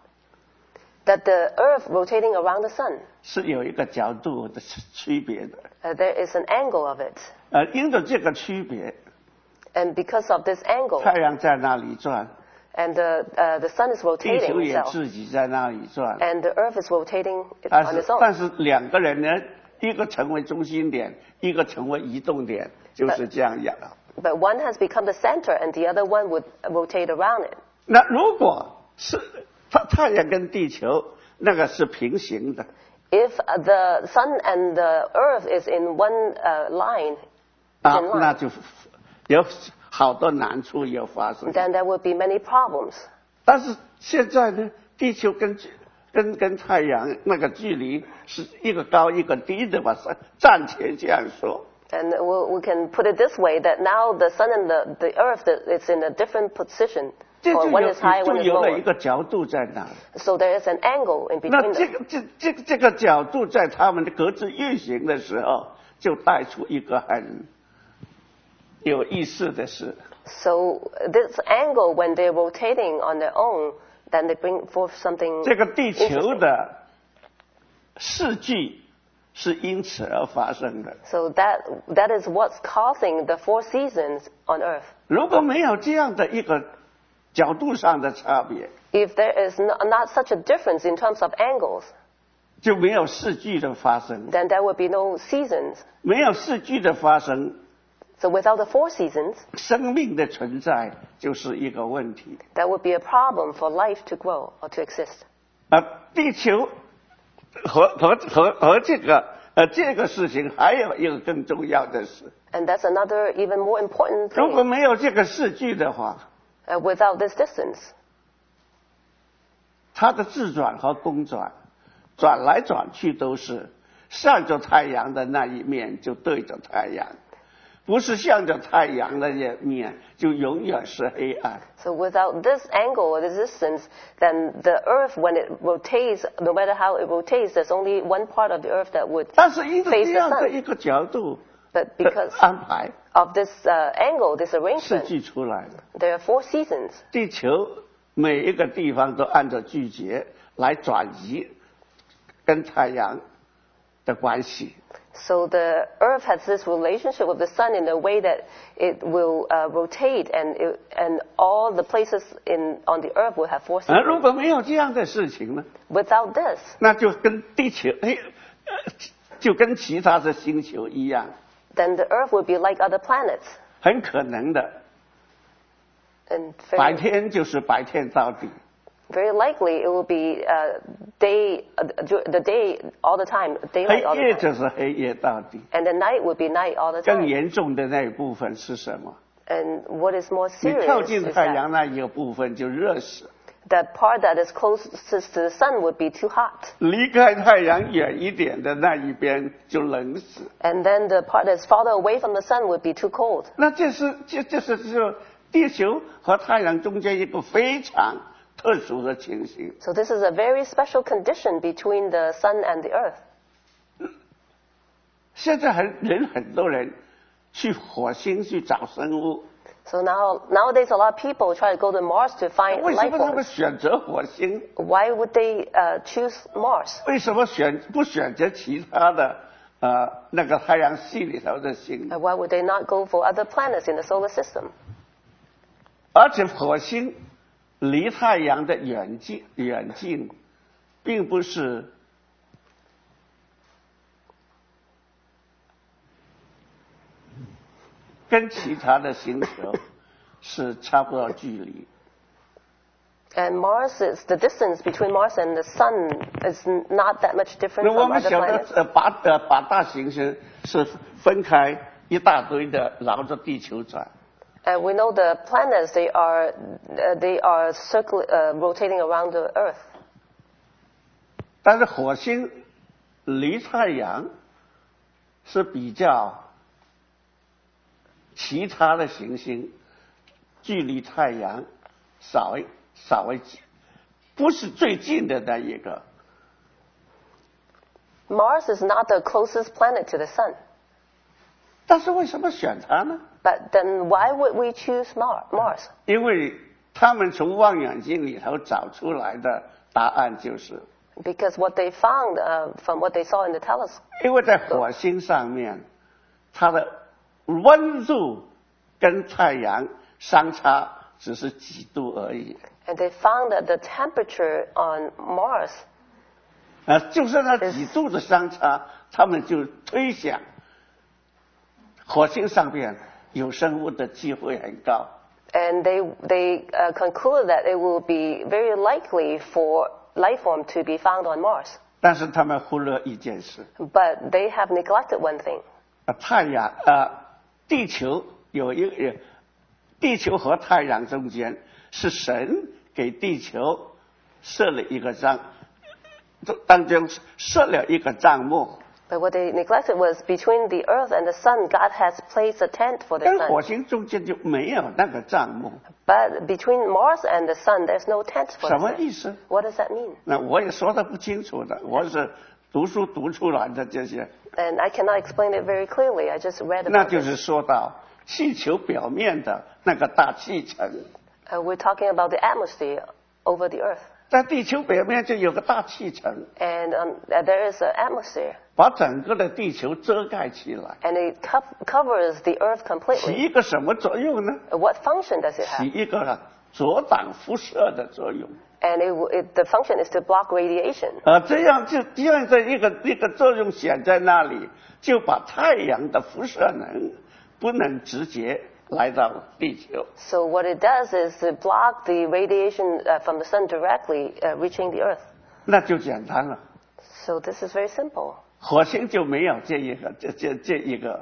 that the Earth rotating around the sun, 是有一个角度的区别的。 uh, there is an angle of it. 呃，因着这个区别， And because of this angle, 太阳在那里转， and the, uh, the sun is 地 rotating 球也 itself, 自己在那里转。 and the Earth is rotating it 但 on 是 its own. 但是两个人呢，一个成为中心点，一个成为移动点，就是这样样的。 But one has become the center, and the other one would rotate around it. 那如果是太太阳跟地球那个是平行的， If uh, the sun and the Earth is in one uh, line, 啊 in，line 那就有好多难处有发生。 then there would be many problems. 但是现在呢，地球跟跟跟太阳那个距离是一个高一个低的吧，暂且这样说。 And we, we can put it this way, that now the sun and the, the Earth, the, it's in a different position. 这 Or 就 one 有 is high, 就 one is 有了一 lower. 个角度在那里。 So there is an angle in 那 between 这 them. 个这这这个角度在他们的各自运行的时候，就带出一个很有意思的事。 So this angle, when they're rotating on their own, then they bring forth something 这个地球 interesting. 的世纪是因此而发生的。 So that, that is what's causing the four seasons on Earth. 如果没有这样的一个角度上的差别， If there is no, not such a difference in terms of angles, 就没有四季的发生。 then there would be no seasons. 没有四季的发生， So without the four seasons, 生命的存在就是一个问题。 that would be a problem for life to grow or to exist. 啊，地球和和和和这个呃这个事情还有一个更重要的事， And that's another even more important 如果 thing. 没有这个视距的话， Uh, without this distance, 它的自转和公转，转来转去都是向着太阳的那一面就对着太阳， 不是向着太阳的面，就永远是黑暗。 So without this angle or resistance, then the Earth, when it rotates, no matter how it rotates, there's only one part of the Earth that would 但是因为 face 这 the 样的 sun. 一个角度 But 的 because 安排 of this uh, angle, this 设 arrangement, 计出来的， there are four seasons. 地球每一个地方都按照季节来转移跟太阳的关系。 So the Earth has this relationship with the sun in a way that it will uh, rotate, and it, and all the places in on the Earth will have four 而如 seasons. 果没有这样的事情呢， Without this, 那就跟地球哎，呃就跟其他的星球一样， then the Earth will be like other planets, 很可能的， and 白 very, 天就是白天到底， very likely it will be uh, day uh, dur- the day all the time, 黑 daylight all 夜 the 就 time, 是黑夜到底。 and the night will be night all the 更 time. 严重的那一部分是什么？ And what is more 你靠 serious 近 is 太 that 阳那一个部分就热死， the part that is closest to the sun would be too hot, 离开太阳远一点的那一边就冷死。 and then the part that's farther away from the sun would be too cold. 那这是这这是就地球和太阳中间一个非常特殊的情形。 So this is a very special condition between the sun and the earth. 现在很人很多人去火星去找生物， So now nowadays a lot of people try to go to Mars to find 为什 life 么他们 forms. 选择火星？ Why would they uh, choose Mars? 为什么选不选择其他的呃那个太阳系里头的星？ And why would they not go for other planets in the solar system? 而且火星离太阳的远近远近，并不是跟其他的星球是差不多距离。 And Mars is the distance between Mars and the sun is n- not that much 那 different 我 from 们 other 晓得 planets. 呃八呃八大行星是分开一大堆的绕着地球转， And we know the planets they are uh, they are circle, uh, rotating around the Earth. 但是火星离太阳是比较其他的行星距离太阳稍微稍微近，不是最近的那一个。 Mars is not the closest planet to the sun. 但是为什么选它呢？ But then why would we choose Mar- Mars? 因为他们从望远镜里头找出来的答案就是， Because what they found uh, from what they saw in the telescope, 因为在火星上面，它的温度跟太阳相差只是几度而已。 and they found that the temperature on Mars, 呃，就是那几度的相差，他们就推想，火星上面有生物的机会很高。 and they they uh, conclude that it will be very likely for life form to be found on Mars. 但是他们忽略一件事， But they have neglected one thing. 呃，太阳呃，地球有一个，地球和太阳中间是神给地球设了一个帐，当中设了一个帐幕， But what they neglected was between the Earth and the Sun, God has placed a tent for the 跟火 Sun. 星中间就没有那个帐幕， But between Mars and the Sun, there's no tent for 什 the 么 Sun. 意思？ What does that mean? 那我也说的不清楚的，我是读书读出来的这些。 And I cannot explain it very clearly. I just read 那 about 就 it. 是说到气球表面的那个大气层， Uh, we're talking about the atmosphere over the Earth. 在地球表面就有个大气层， And um, uh, there is an atmosphere. 把整个的地球遮盖起来， And it co- covers the Earth 起 completely. 一个什么作用呢？ Uh, What function does it 起 have? 一个阻挡辐射的作用。 And it, w- it, the function is to block radiation. 啊，这样就这样的一个一个作用显在那里，就把太阳的辐射能不能直接来到地球。 So what it does is to block the radiation uh, from the sun directly uh, reaching the Earth. 那就简单了。 So this is very simple. 火星就没有这一个这这这一个，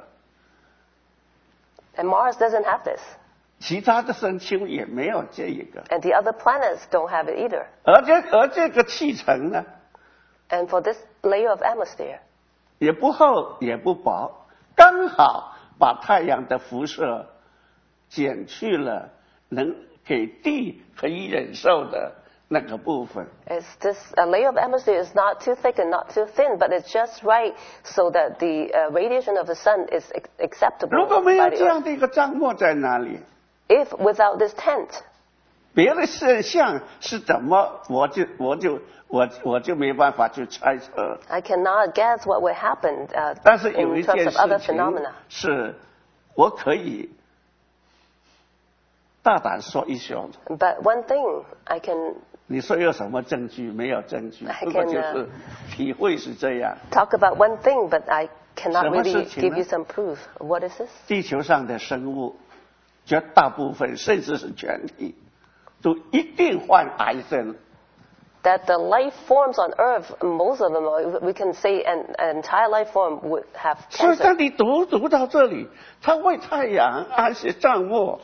And Mars doesn't have this. 其他的星球也没有这一个。 And the other planets don't have it either. 而这而这个气层呢， And for this layer of atmosphere, 也不厚也不薄，刚好把太阳的辐射减去了，能给地可以忍受的那个部分。 It's this a layer of atmosphere is not too thick and not too thin, but it's just right so that the uh, radiation of the sun is ac- acceptable 如果没有 by the 这样 earth. 的一个帐幕在哪里， If without this tent, 别的现象是怎么，我就我就我我就没办法去猜测。 I cannot guess what will happen uh, 但是有 in 一 terms 件 of other 事情 phenomena. 是我可以大胆说一说的。 But one thing I can 你说有什么证据？没有证据， I 不过 can, 就 uh, 是体会是这样。 talk about one thing, but I cannot 什么 really 事情 give 呢？ you some proof. What is this? 地球上的生物，绝大部分甚至是全体，都一定患癌症。 That the life forms on Earth, most of them, are- we can say an, an entire life form would have 所以 cancer. 当你读读到这里，他为太阳安息帐幕，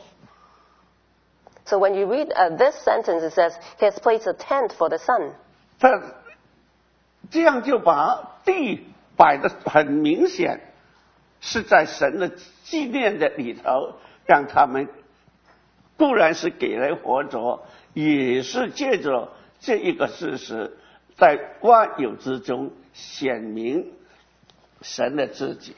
So when you read uh, this sentence, it says, He has placed a tent for the sun. 他这样就把地摆得很明显，是在神的纪念的里头，让他们固然是给人活着，也是借着这一个事实，在万有之中显明神的自己。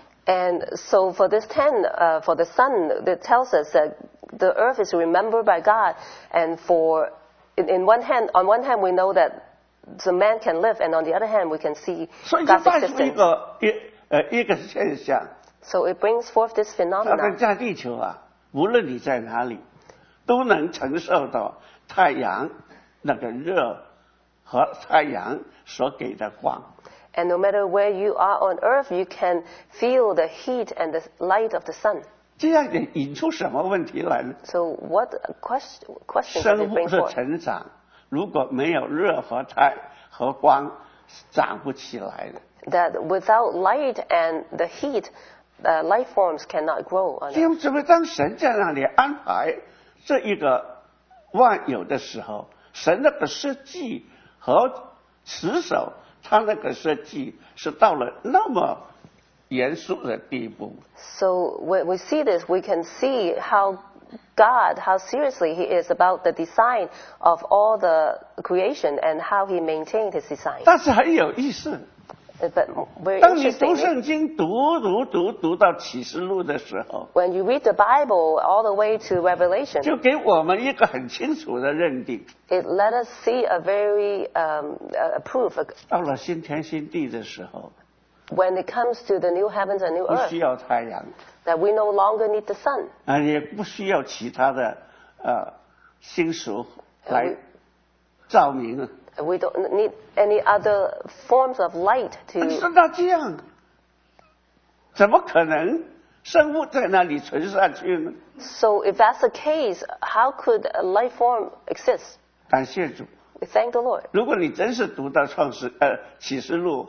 And so for this tent, uh, for the sun, it tells us that the earth is remembered by God. And for, in, in one hand, on one hand, we know that the man can live, and on the other hand, we can see 所以就 God's 带出一 existence. 个一呃一个现象， So it brings forth this 他们 phenomenon 在地球啊，无论你在哪里，都能承受到太阳那个热和太阳所给的光。 And no matter where you are on earth, you can feel the heat and the light of the sun. 这样引引出什么问题来呢？ So what question, questions does 生 it 物 bring 是 forth? 成长，如果没有热和太和光，长不起来的。 That without light and the heat, uh, life forms cannot grow on 弟 earth. 兄姊妹，当神在那里安排这一个万有的时候，神那个设计和持守，他那个设计是到了那么严肃的地步。 So when we see this, we can see how God, how seriously He is about the design of all the creation and how He maintained His design. 但是很有意思， But very 当你读 interestingly, 圣经读读读读到启示录的时候， when you read the Bible all the way to Revelation, 就给我们一个很清楚的认定。 it let us see a very um, a proof 到了新天新地的时候， when it comes to the new heavens and new 不 earth 需要太阳， that we no longer need the sun. 啊，也不需要其他的呃星宿来照明。 We don't need any other forms of light 你 to. 说那这样，怎么可能生物在那里存下去呢？ So if that's the case, how could a life form exist? 感谢主！ We thank the Lord. 如果你真是读到创世呃启示录，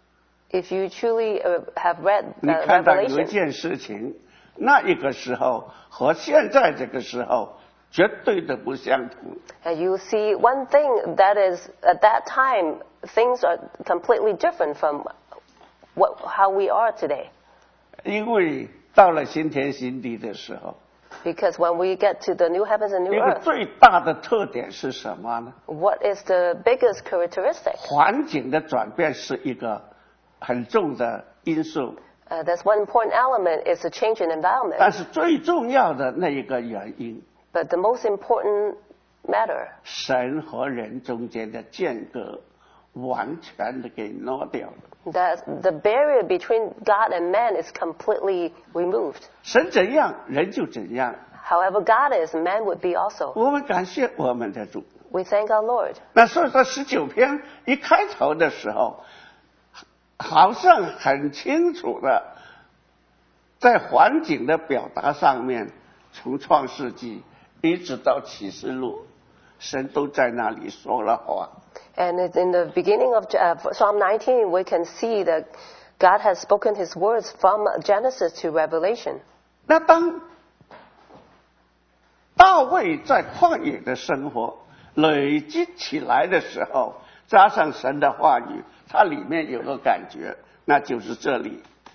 If you truly uh, have read 你 uh, 看到有一 Revelation, 件事情，那一个时候和现在这个时候绝对的不相同。 and you see one thing that is at that time things are completely different from what, how we are today. 因为到了新天新地的时候， Because when we get to the new heavens and 一 new 个 earth, 最大的特点是什么呢？ what is the biggest characteristic? 环境的转变是一个很重的因素， Uh, that's one important element is the change in environment. 但是最重要的那一个原因， But the most important matter 神和人中间的间隔完全的给挪掉了。 that the barrier between God and man is completely removed. 神怎样，人就怎样。 However God is, man would be also. 我们感谢我们的主。 We thank our Lord. 那所以说十九篇一开头的时候，好像很清楚的在环境的表达上面，从创世纪一直到启示录，神都在那里说了话。 And it's in the beginning of uh, Psalm nineteen, we can see that God has spoken His words from Genesis to Revelation. 那当大卫在旷野的生活累积起来的时候，加上神的话语，它里面有个感觉，那就是这里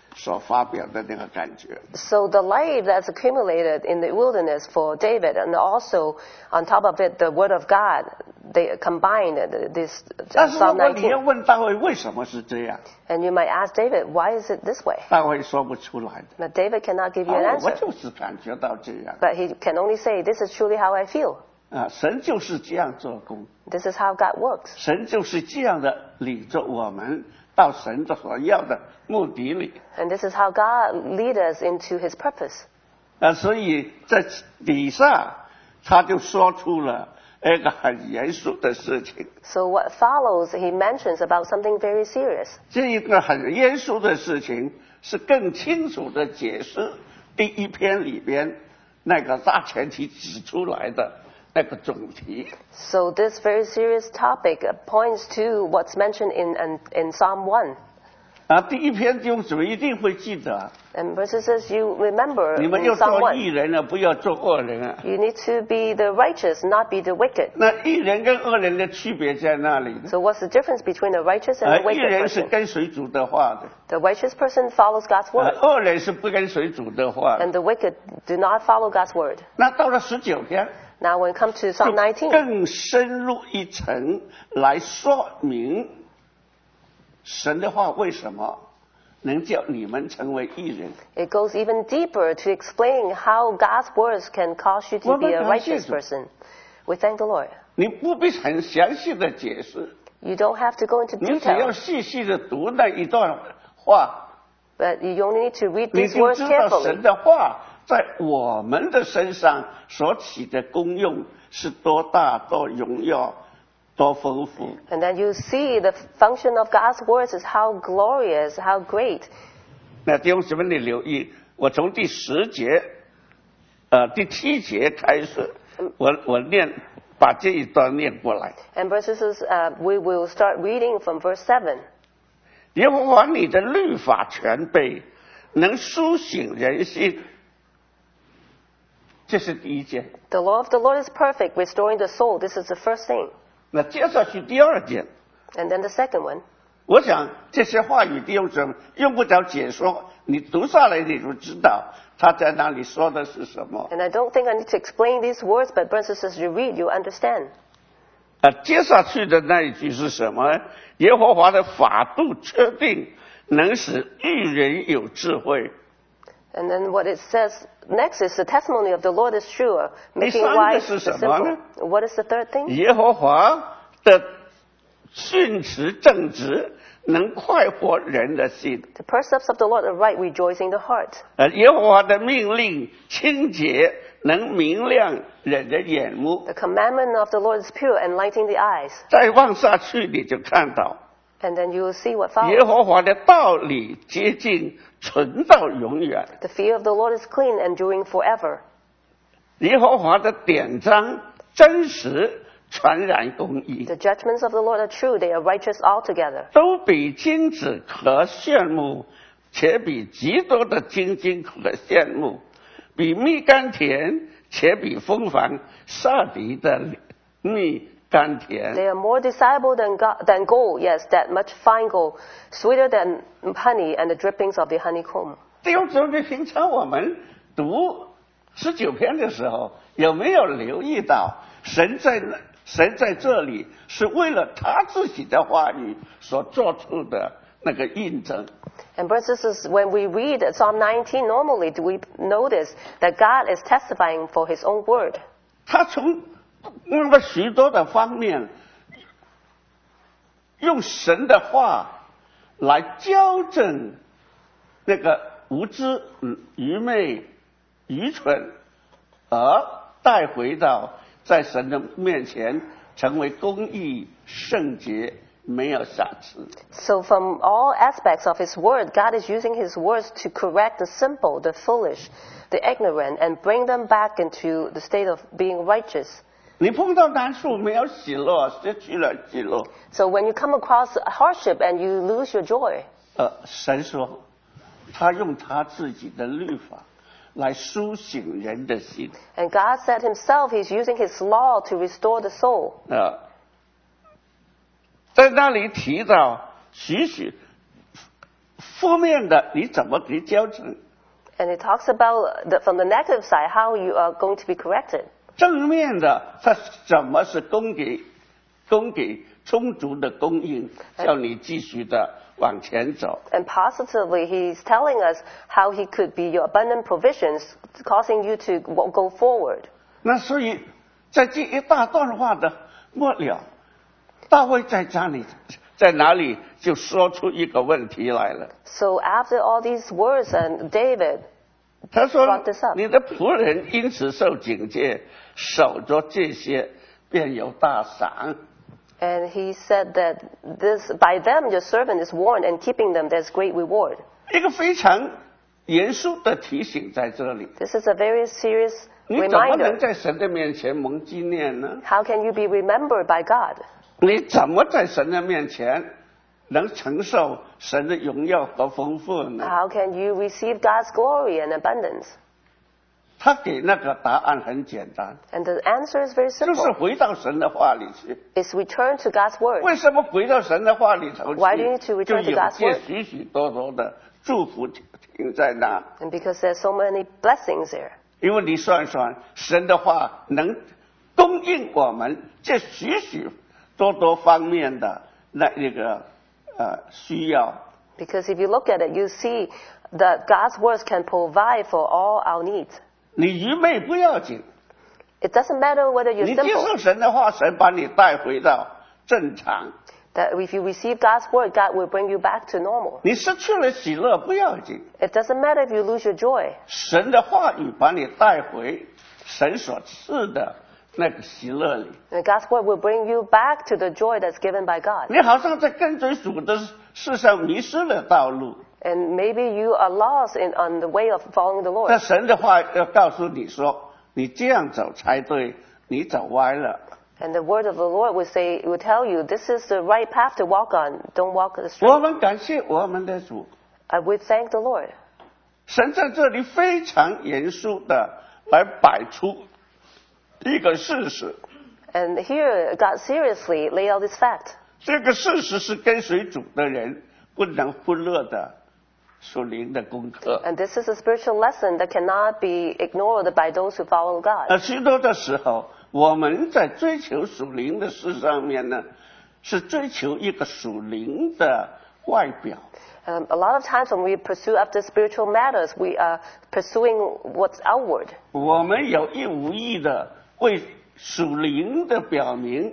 所发表的那个感觉。 So the light that's accumulated in the wilderness for David, and also on top of it, the word of God, they combined this 但是如 Psalm 果你要 nineteen. 问大卫为什么是这样， And you might ask David, why is it this way? 大卫说不出来的。 Now David cannot give you 大 an 卫我 answer, 就是感觉到这样 but he can only say, this is truly how I feel. 啊，神就是这样做工， This is how God works. 神就是这样的领着我们到神的所要的目的里。 And this is how God leads us into his purpose. 啊，所以在底下他就说出了一个很严肃的事情。 So what follows, he mentions about something very serious. 这一个很严肃的事情是更清楚的解释第一篇里边那个大前提指出来的那个总题。 So this very serious topic points to what's mentioned in, in, in Psalm one. 啊，第一篇弟兄姊妹一定会记得， And verses says, you remember 你们 in 要 Psalm 做义 one, 人啊，不要做恶人啊。 you need to be the righteous, not be the wicked. 那义人跟恶人的区别在哪里呢？ So what's the difference between the righteous and 啊， the 义 wicked 人是 person? 跟随主的话的， The righteous person follows God's 啊 word, 恶人是不跟随主的话的。 and the wicked do not follow God's word. 那到了十九篇， Now when it comes to 就 Psalm nineteen, 更深入一层来说明神的话为什么能叫你们成为义人。 it goes even deeper to explain how God's words can cause you to be a righteous person. We thank the Lord. 你不必很详细的解释， You don't have to go into 你只要 detail, 细细的读那一段话， but you only need to read 你 these 就 words 知道神 carefully. 的话在我们的身上所起的功用是多大、多荣耀、多丰富。 And then you see the function of God's words is how glorious, how great. 那弟兄姊妹，你留意，我从第十节，呃，第七节开始，我我念，把这一段念过来。 And verses, uh, we will start reading from verse seven. 耶和华你的律法全备，能苏醒人心。这是第一件。 The law of the Lord is perfect, restoring the soul. This is the first thing. 那接下去第二件， And then the second one. 我想这些话语弟兄姊妹用不着解说，你读下来你就知道他在那里说的是什么。 And I don't think I need to explain these words, but brothers and sisters, you read, you understand. 啊，接下去的那一句是什么？耶和华的法度确定，能使愚人有智慧。 And then what it says next is the testimony of the Lord is sure, making 第三个 wise 是 the 什么呢？ simple. What is the third thing? 耶和华的训词正直，能快活人的心。 The precepts of the Lord are right, rejoicing the heart. 呃，耶和华的命令清洁，能明亮人的眼目。 The commandment of the Lord is pure, enlightening the eyes. 再往下去，你就看到 And then you will see what 耶 follows. 和华的道理洁净，存到永远。 The fear of the Lord is clean, enduring forever. 耶和华的典章真实，传染公义， The judgments of the Lord are true, they are righteous altogether. 都比金子可炫目，且比极多的金金可羡慕，比蜜甘甜，且比蜂房撒迪的蜜甘甜。 They are more desirable than, go- than gold, yes, that much fine gold, sweeter than honey and the drippings of the honeycomb. 弟兄姊妹，平常我们读十九篇的时候，有没有留意到神在那神在这里是为了他自己的话语所做出的那个印证？ And brothers and sisters, when we read Psalm nineteen normally, do we notice that God is testifying for his own word? 他从那么许多的方面，用神的话来矫正那个无知、嗯愚昧、愚蠢，而带回到在神的面前成为公义、圣洁，没有瑕疵。 So from all aspects of his word, God is using his words to correct the simple, the foolish, the ignorant, and bring them back into the state of being righteous. 你碰到难处没有喜乐，失去了喜乐。 So when you come across hardship and you lose your joy, 呃，神说，他用他自己的律法来苏醒人的心。 and God said himself he's using his law to restore the soul. 呃，在那里提到许许负面的你怎么给教成？ And it talks about the, from the negative side how you are going to be corrected. 正面的它怎么是供给供给充足的供应，叫你继续的往前走。 And positively, he's telling us how he could be your abundant provisions, causing you to go forward. 那所以在这一大段话的末了，大卫在哪里，在哪里就说出一个问题来了。 So after all these words, and David 他说 brought this up.：“ 你的仆人因此受警戒，守着这些，便有大赏。” And he said that this, by them your servant is warned, and keeping them there's great reward. 一个非常严肃的提醒在这里。 This is a very serious 你怎么能 reminder. 在神的面前蒙纪念呢？ How can you be remembered by God? 你怎么在神的面前能承受神的荣耀和丰富呢？ How can you receive God's glory and abundance? 他给那个答案很简单， And the answer is very 就是 simple. 回到神的话里去。 It's return to God's word. 为什么回到神的话里头去， Why do you need to 就 return to 有 God's 些 word? 许许多多的祝福停在那？ And because there's so many blessings there. 因为你算算，神的话能供应我们这许许多多方面的那那个呃需要。 Because if you look at it, you see that God's words can provide for all our needs. 你愚昧不要紧， It doesn't matter whether you're 你接 simple. 受神的话，神把你带回到正常。 That if you receive God's word, God will bring you back to normal. 你失去了喜乐不要紧， It doesn't matter if you lose your joy. 神的话语把你带回神所赐的那个喜乐里。 And God's word will bring you back to the joy that's given by God. 你好像在跟随主的世上迷失了道路， And maybe you are lost in, on the way of following the 但 Lord. 神的话要告诉你说，你这样走才对，你走歪了。 And the word of the Lord will say, will tell you, this is the right path to walk on. Don't walk 我 astray. 们感谢我们的主， I would thank the Lord. 神在这里非常严肃的来摆出一个事实， And here, God seriously lay out this fact. 这个事实是跟随主的人不能忽略的属灵的功课。 And this is a spiritual lesson that cannot be ignored by those who follow God. 而许多的时候，我们在追求属灵的事上面呢，是追求一个属灵的外表。 Um, a lot of times when we pursue after spiritual matters, we are pursuing what's outward. 我们有意无意的为属灵的表明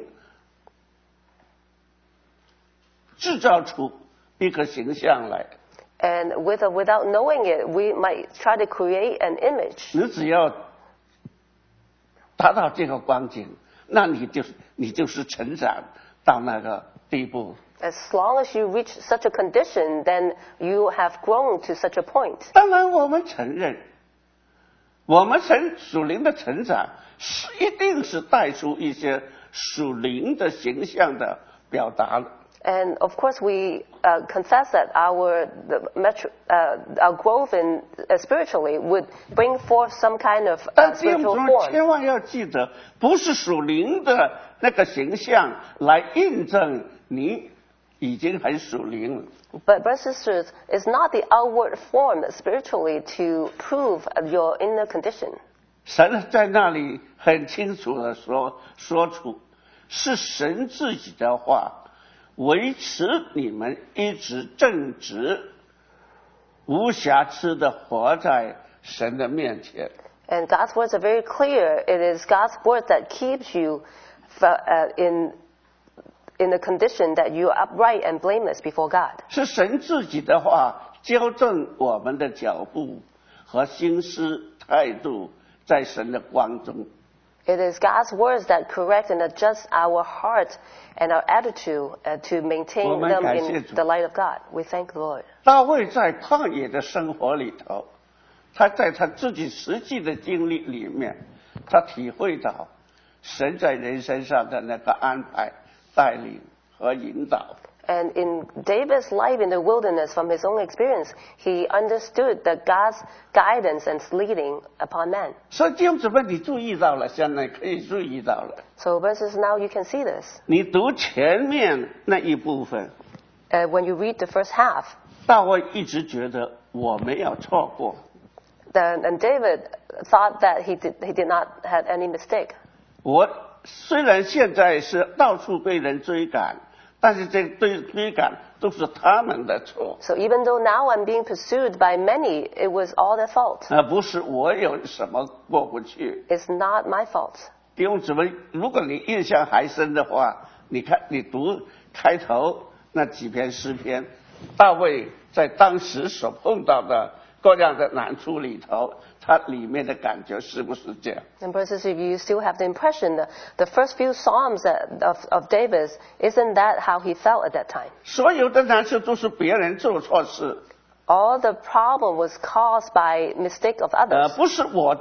制造出一个形象来。 And with or without knowing it, we might try to create an image. 你只要达到这个光景，那你就你就是成长到那个地步。 As long as you reach such a condition, then you have grown to such a point. 当然，我们承认，我们成属灵的成长是一定是带出一些属灵的形象的表达的。 And of course, we uh, confess that our the metro, uh, our growth in uh, spiritually would bring forth some kind of 但 uh, 弟兄姊 spiritual 妹 form. 千万要记得，不是属灵的那个形象来印证你已经很属灵了。 But brothers and sisters, it's not the outward form spiritually to prove your inner condition. 神在那里很清楚的说说出，是神自己的话，维持你们一直正直、无瑕疵的活在神的面前。 And God's words are very clear. It is God's word that keeps you for, uh, in in the condition that you are upright and blameless before God. 是神自己的话纠正我们的脚步和心思态度，在神的光中。 It is God's words that correct and adjust our heart and our attitude uh, to maintain 我们 them 感谢 in 主。 the light of God. We thank the Lord. 大卫在旷野的生活里头，他在他自己实际的经历里面，他体会到神在人身上的那个安排、带领和引导。 And in David's life in the wilderness, from his own experience, he understood that God's guidance and leading upon man. 所以弟兄姊妹，你注意到了，现在可以注意到了。 So verses now you can see this. 你读前面那一部分， Uh, when you read the first half, 大卫一直觉得我没有错过。 Then, and David thought that he did, he did not have any mistake. 我虽然现在是到处被人追赶，但是这追追赶都是他们的错。 So even though now I'm being pursued by many, it was all their fault. 而不是我有什么过不去。 It's not my fault. 弟兄姊妹，如果你印象还深的话，你看你读开头那几篇诗篇，大卫在当时所碰到的各样的难处里头，他里面的感觉是不是这样？ And brothers, if you still have the impression that the first few psalms that, of, of David's, isn't that how he felt at that time? 所有的难处都是别人做错事， All the problem was caused by mistake of 呃， others. 不是我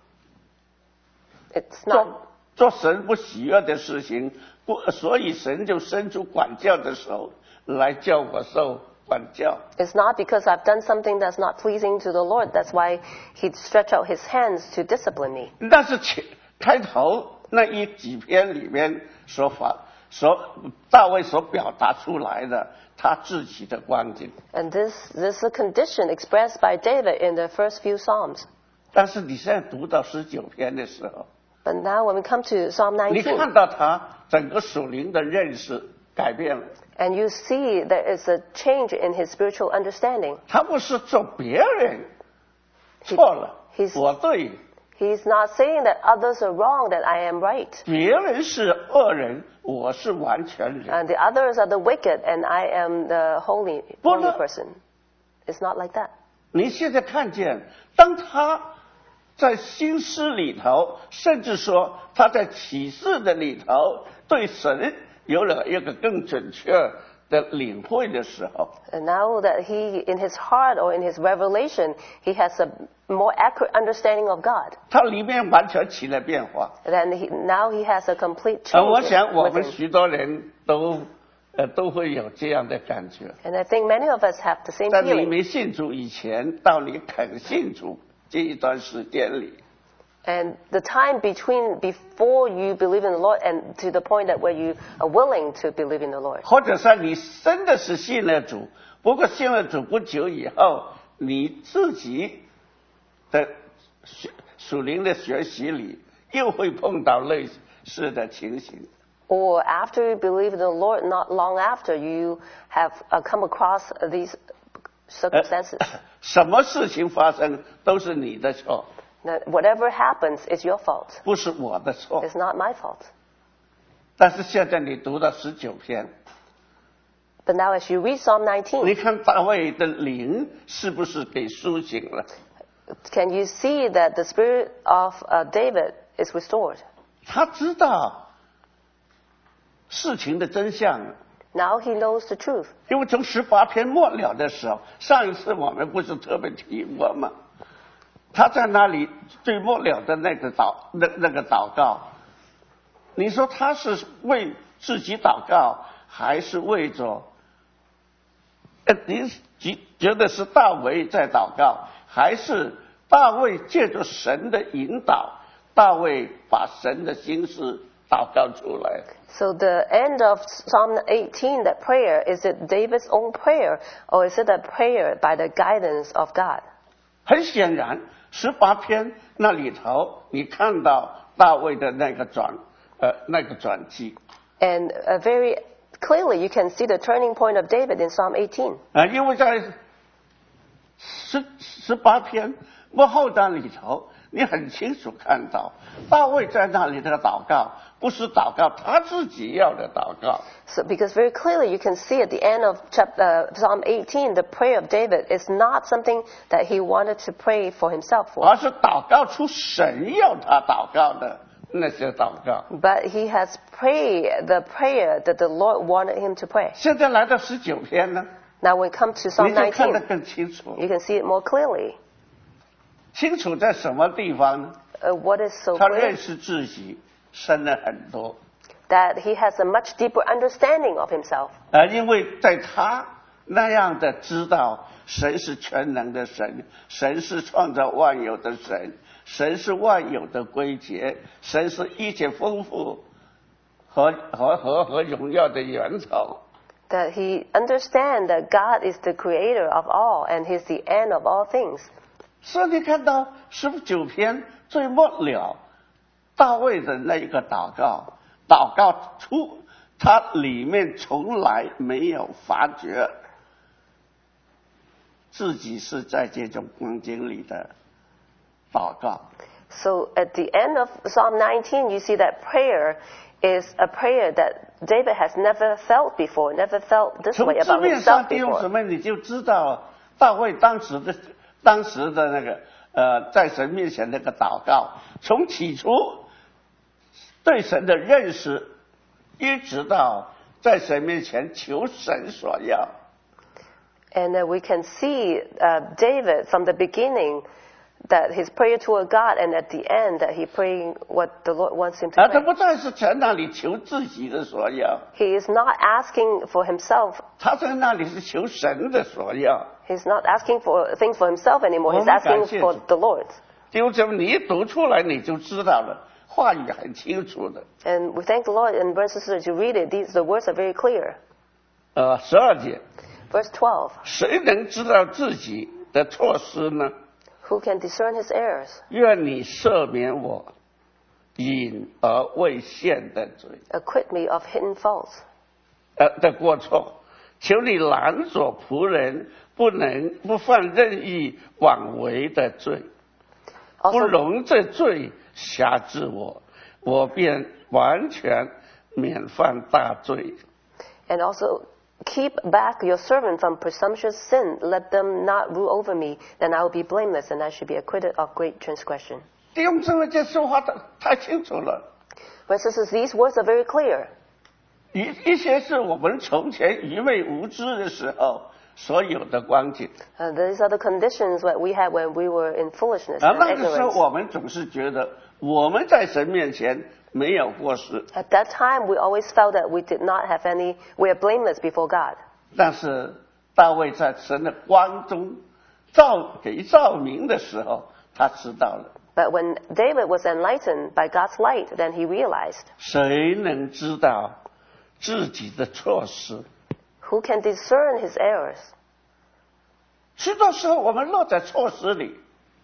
It's 做 not. 做神不喜悦的事情，不，所以神就伸出管教的手来叫我受管教。 It's not because I've done something that's not pleasing to the Lord. That's why He'd stretch out His hands to discipline me. 但是前开头那一几篇里面所法所大卫所表达出来的他自己的光景， And this, this is a condition expressed by David in the first few psalms. 但是你现在读到十九篇的时候， But now when we come to Psalm 你 nineteen, 看到他整个属灵的认识改变了。 and you see there is a change in his spiritual understanding. 他不是做别人错了， He's- 我对， He's not saying that others are wrong, that I am right. 别人是恶人，我是完全人。 And the others are the wicked, and I am the holy, Well, holy no. person. It's not like that. 你现在看见，当他在新诗里头，甚至说他在启示的里头，对神有了一个更准确的领会的时候， And now that he, in his heart or in his revelation, he has a more accurate understanding of God. 他里面完全起了变化。 Then he, now he has a complete 而 change 我想，我们 within. 许多人都呃都会有这样的感觉。 And I think many of us have the same 在你 feeling. 没信主以前，到你肯信主这一段时间里， And the time between before you believe in the Lord and to the point that where you are willing to believe in the Lord. 或者说你真的是信了主，不过信了主不久以后，你自己的学属灵的学习里又会碰到类似的情形。 Or after you believe in the Lord, not long after, you have uh, come across these circumstances. 什么事情发生都是你的错， That whatever happens is your fault. 不是我的错。 It's not my fault. 但是现在你读到十九篇， But now as you read Psalm 你 nineteen, 看大卫的灵是不是给苏醒了？ can you see that the spirit of uh, David is restored? 他知道事情的真相了。 Now he knows the truth. 因为从十八篇末了的时候，上一次我们不是特别提过吗？他在那里最末了的那个祷那那个祷告，你说他是为自己祷告，还是为着？呃，您觉觉得是大卫在祷告，还是大卫借着神的引导，大卫把神的心思祷告出来？ So the end of Psalm eighteen, that prayer, is it David's own prayer, or is it a prayer by the guidance of God? 很显然，十八篇那里头，你看到大卫的那个转，呃，那个转机。 And uh, very clearly you can see the turning point of David in Psalm eighteen. 啊，因为在十十八篇末后段里头，你很清楚看到大卫在那里的祷告，不是祷告他自己要的祷告， So, because very clearly you can see at the end of chapter, uh, Psalm eighteen, the prayer of David is not something that he wanted to pray for himself for, 而是祷告出神要他祷告的那些祷告。 but he has prayed the prayer that the Lord wanted him to pray. 现在来到十九篇呢， Now, when it comes to 你 Psalm 就看得 nineteen, 更清楚。 you can see it more clearly. 清楚在什么地方呢？ Uh, what is so 他 clear? 认识自己深了很多。 That he has a much deeper understanding of himself. 呃，因为在他那样的知道神是全能的神，神是创造万有的神，神是万有的归结，神是一切丰富和和和和荣耀的源头。 That he understands that God is the creator of all and he's the end of all things. 所以你看到十九篇最末了，大卫的那一个祷告，祷告出他里面从来没有发觉自己是在这种光景里的祷告。 So at the end of Psalm nineteen, you see that prayer is a prayer that David has never felt before, never felt this 从 way 字 about 面上 himself 弟兄姊 before. 妹，你就知道大卫当时的当时的那个呃，在神面前那个祷告，从起初对神的认识，一直到在神面前求神所要。 And uh, we can see uh, David from the beginning that his prayer toward God, and at the end that he praying what the Lord wants him to 而他 pray. 不再是在那里求自己的所要， He is not asking for himself. 他在那里是求神的所要。 He's not asking for things for himself anymore. He's 我们感 asking 谢 for 主。 the Lord. 弟兄姊妹，你一读出来你就知道了，话语很清楚的。 And we thank the Lord. And brothers and sisters, you read it. These the words are very clear. 呃，十二节， Verse twelve. 谁能知道自己的错失呢？ Who can discern his errors? 愿你赦免我隐而未现的罪， Acquit me of hidden faults. 呃的过错，求你拦阻仆人不能不犯任意妄为的罪，不 Also, 容这罪辖制我，我便完全免犯大罪。 and also keep back your servant from presumptuous sin. Let them not rule over me. Then I will be blameless, and I should be acquitted of great transgression. 弟兄姊妹，这说话太太清楚了。 But sisters, these words are very clear. 一一些是我们从前愚昧无知的时候所有的光景， Uh, these are the conditions that we had when we were in foolishness 而 and 那个时候 ignorance. 我们总是觉得我们在神面前没有过失， At that time, we always felt that we did not have any, we are blameless before God. 但是大卫在神的光中照给照明的时候，他知道了。 But when David was enlightened by God's light, then he realized, 谁能知道自己的错失？ who can discern his errors? 许多时候我们落在错失里，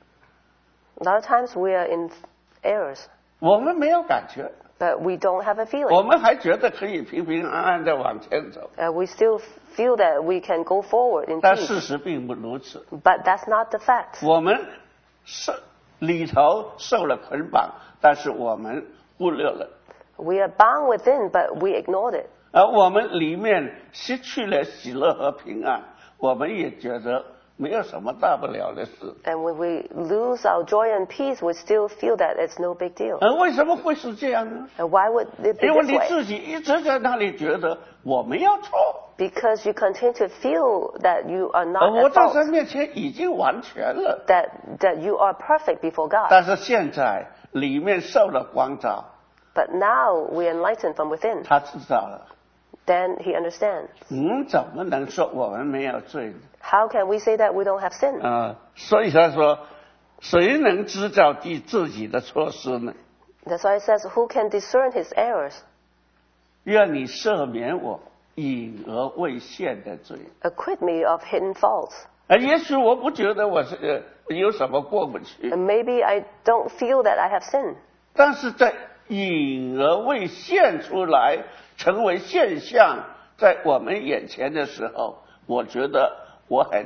A lot of times we are in errors, 我们没有感觉， but we don't have a 我 feeling. 们还觉得可以平平安安的往前走， Uh, we still feel that we can go forward in 但 peace. 事实并不如此。 But that's not the fact. 我们受里头受了捆绑，但是我们忽略了， We are bound within, but we ignored it. 而我们里面失去了喜乐和平安，我们也觉得没有什么大不了的事。 And when we lose our joy and peace, we still feel that it's no big deal. 而为什么会是这样呢？ And why would it be 因为 this 你 way? 自己一直在那里觉得我没有错， Because you continue to feel that you are 而 not 我 at 在 fault, 神面前已经完全了。 that, that you are perfect before God. 但是现在里面受了光照， But now we are enlightened from within. 他知道了。 Then he understands. 嗯，怎么能说我们没有罪呢？ How can we say that we don't have sin? 啊、所以他说，谁能知道自自己的错失呢？ That's why it says, who can discern his errors? 愿你赦免我隐而未现的罪。 Acquit me of hidden faults. 啊，也许我不觉得我是呃有什么过不去， And maybe I don't feel that I have sinned. 但是在隐而未现出来，成为现象，在我们眼前的时候，我觉得我很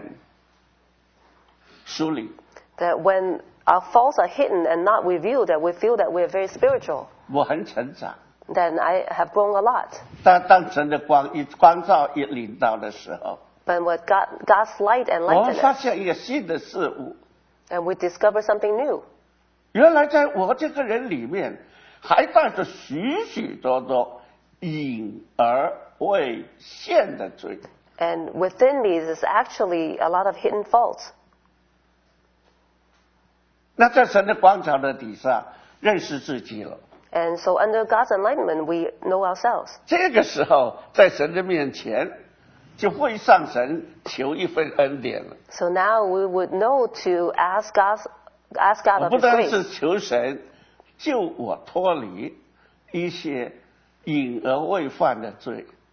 疏离， That when our faults are hidden and not revealed, that we feel that we are very spiritual. 我很成长。 Then I have grown a lot. 但当神的光一光照一临到的时候， But when God, God's light 我们 enlightened 发 us, 现一个新的事物。 and we discover something new. 原来在我这个人里面，还带着许许多多隐而未现的罪。 And within me is actually a lot of hidden faults. 那在神的光照的底下，认识自己了。 And so under God's enlightenment, we know ourselves. 这个时候，在神的面前，就会向神求一份恩典了。 So now we would know to ask God, ask God 我 of 不 His 单是 grace. 求神救我脱离一些隐而未犯的罪，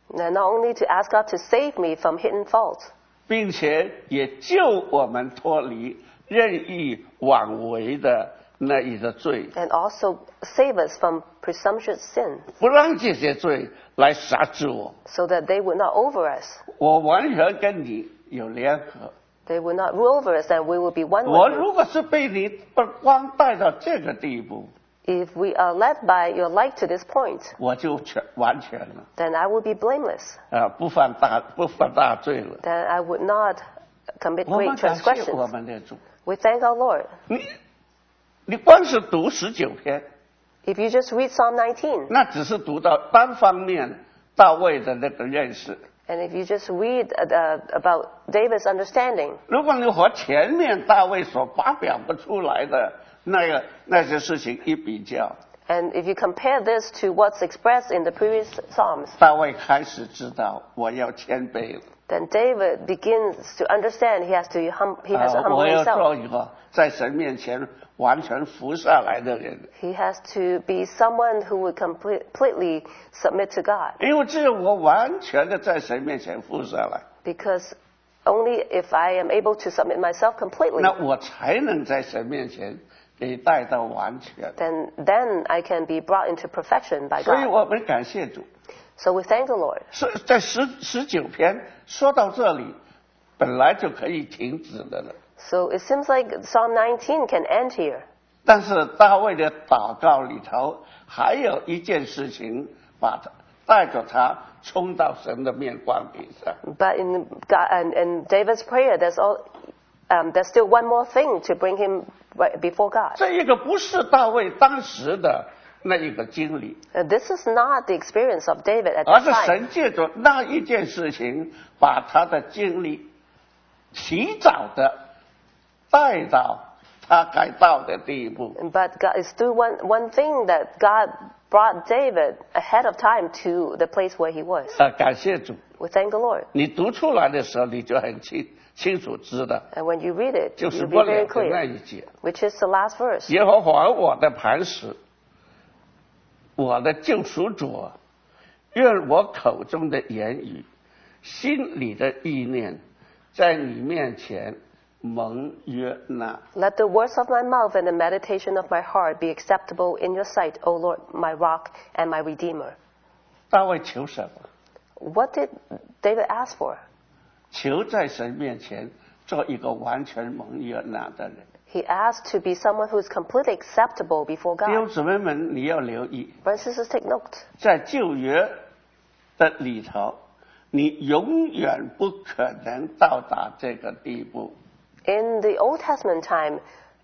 And not only to ask God to save me from hidden faults, 并且也救我们脱离任意妄为的那一个罪， and also save us from presumptuous sin, 不让这些罪来辖制我。 so that they would not over us. 我完全跟你有联合。 They would not rule over us, and we will be one 我 with you. 如果是被你的光带到这个地步， If we are led by your light to this point, 我就全完全了， then I will be blameless. 啊，不犯大不犯大罪了。 Then I would not commit 我 great 们感谢我 transgressions. 们的主。 We thank our Lord. 你你光是读十九篇， If you just read Psalm nineteen, 那只是读到单方面大卫的那个认识。 and if you just read uh, about David's understanding, 如果你和前面大卫所发表不出来的那个那些事情一比较， and if you compare this to what's expressed in the previous Psalms, 大卫开始知道我要谦卑了。 then David begins to understand he has to hum, he has to 啊， humble 我要 himself. 做一个在神面前完全服下来的人， He has to be someone who would complete, completely submit to God, 因为只有我完全的在神面前服下来， because only if I am able to submit myself completely, 那我才能在神面前给带到完全。 then then I can be brought into perfection by 所以 God. 我们感谢主。 So we thank the Lord. 是在十十九篇说到这里，本来就可以停止的了。 So it seems like Psalm nineteen can end here. 但是大卫的祷告里头还有一件事情，把他带着他冲到神的面光顶上。 But in God, and, in David's prayer, there's all, um, there's still one more thing to bring him right before God. 这一个不是大卫当时的那一个经历， Uh, this is not the experience of David at 而 that 是 time. 神借着那一件事情，把他的经历提早的带到他该到的地步。 But God, it's through one, one thing that God brought David ahead of time to the place where he was. 啊，感谢主！ We thank the Lord. 你读出来的时候，你就很清清楚知道， And when you read it, 就是 you'll 不 be 了 very 的那 clear, 一节。 which is the last verse. 耶和华我的磐石，我的救赎主，愿我口中的言语，心里的意念，在你面前蒙悦纳。 Let the words of my mouth and the meditation of my heart be acceptable in your sight, O Lord, my rock and my redeemer. 大卫求什么？ What did David ask for? 求在神面前做一个完全蒙悦纳的人。 He asked to be someone who is completely acceptable before 弟兄 God. 姊妹们，你要留意， Brothers and sisters, take note. 在旧约的里头，你永远不可能到达这个地步。 In the Old Testament time,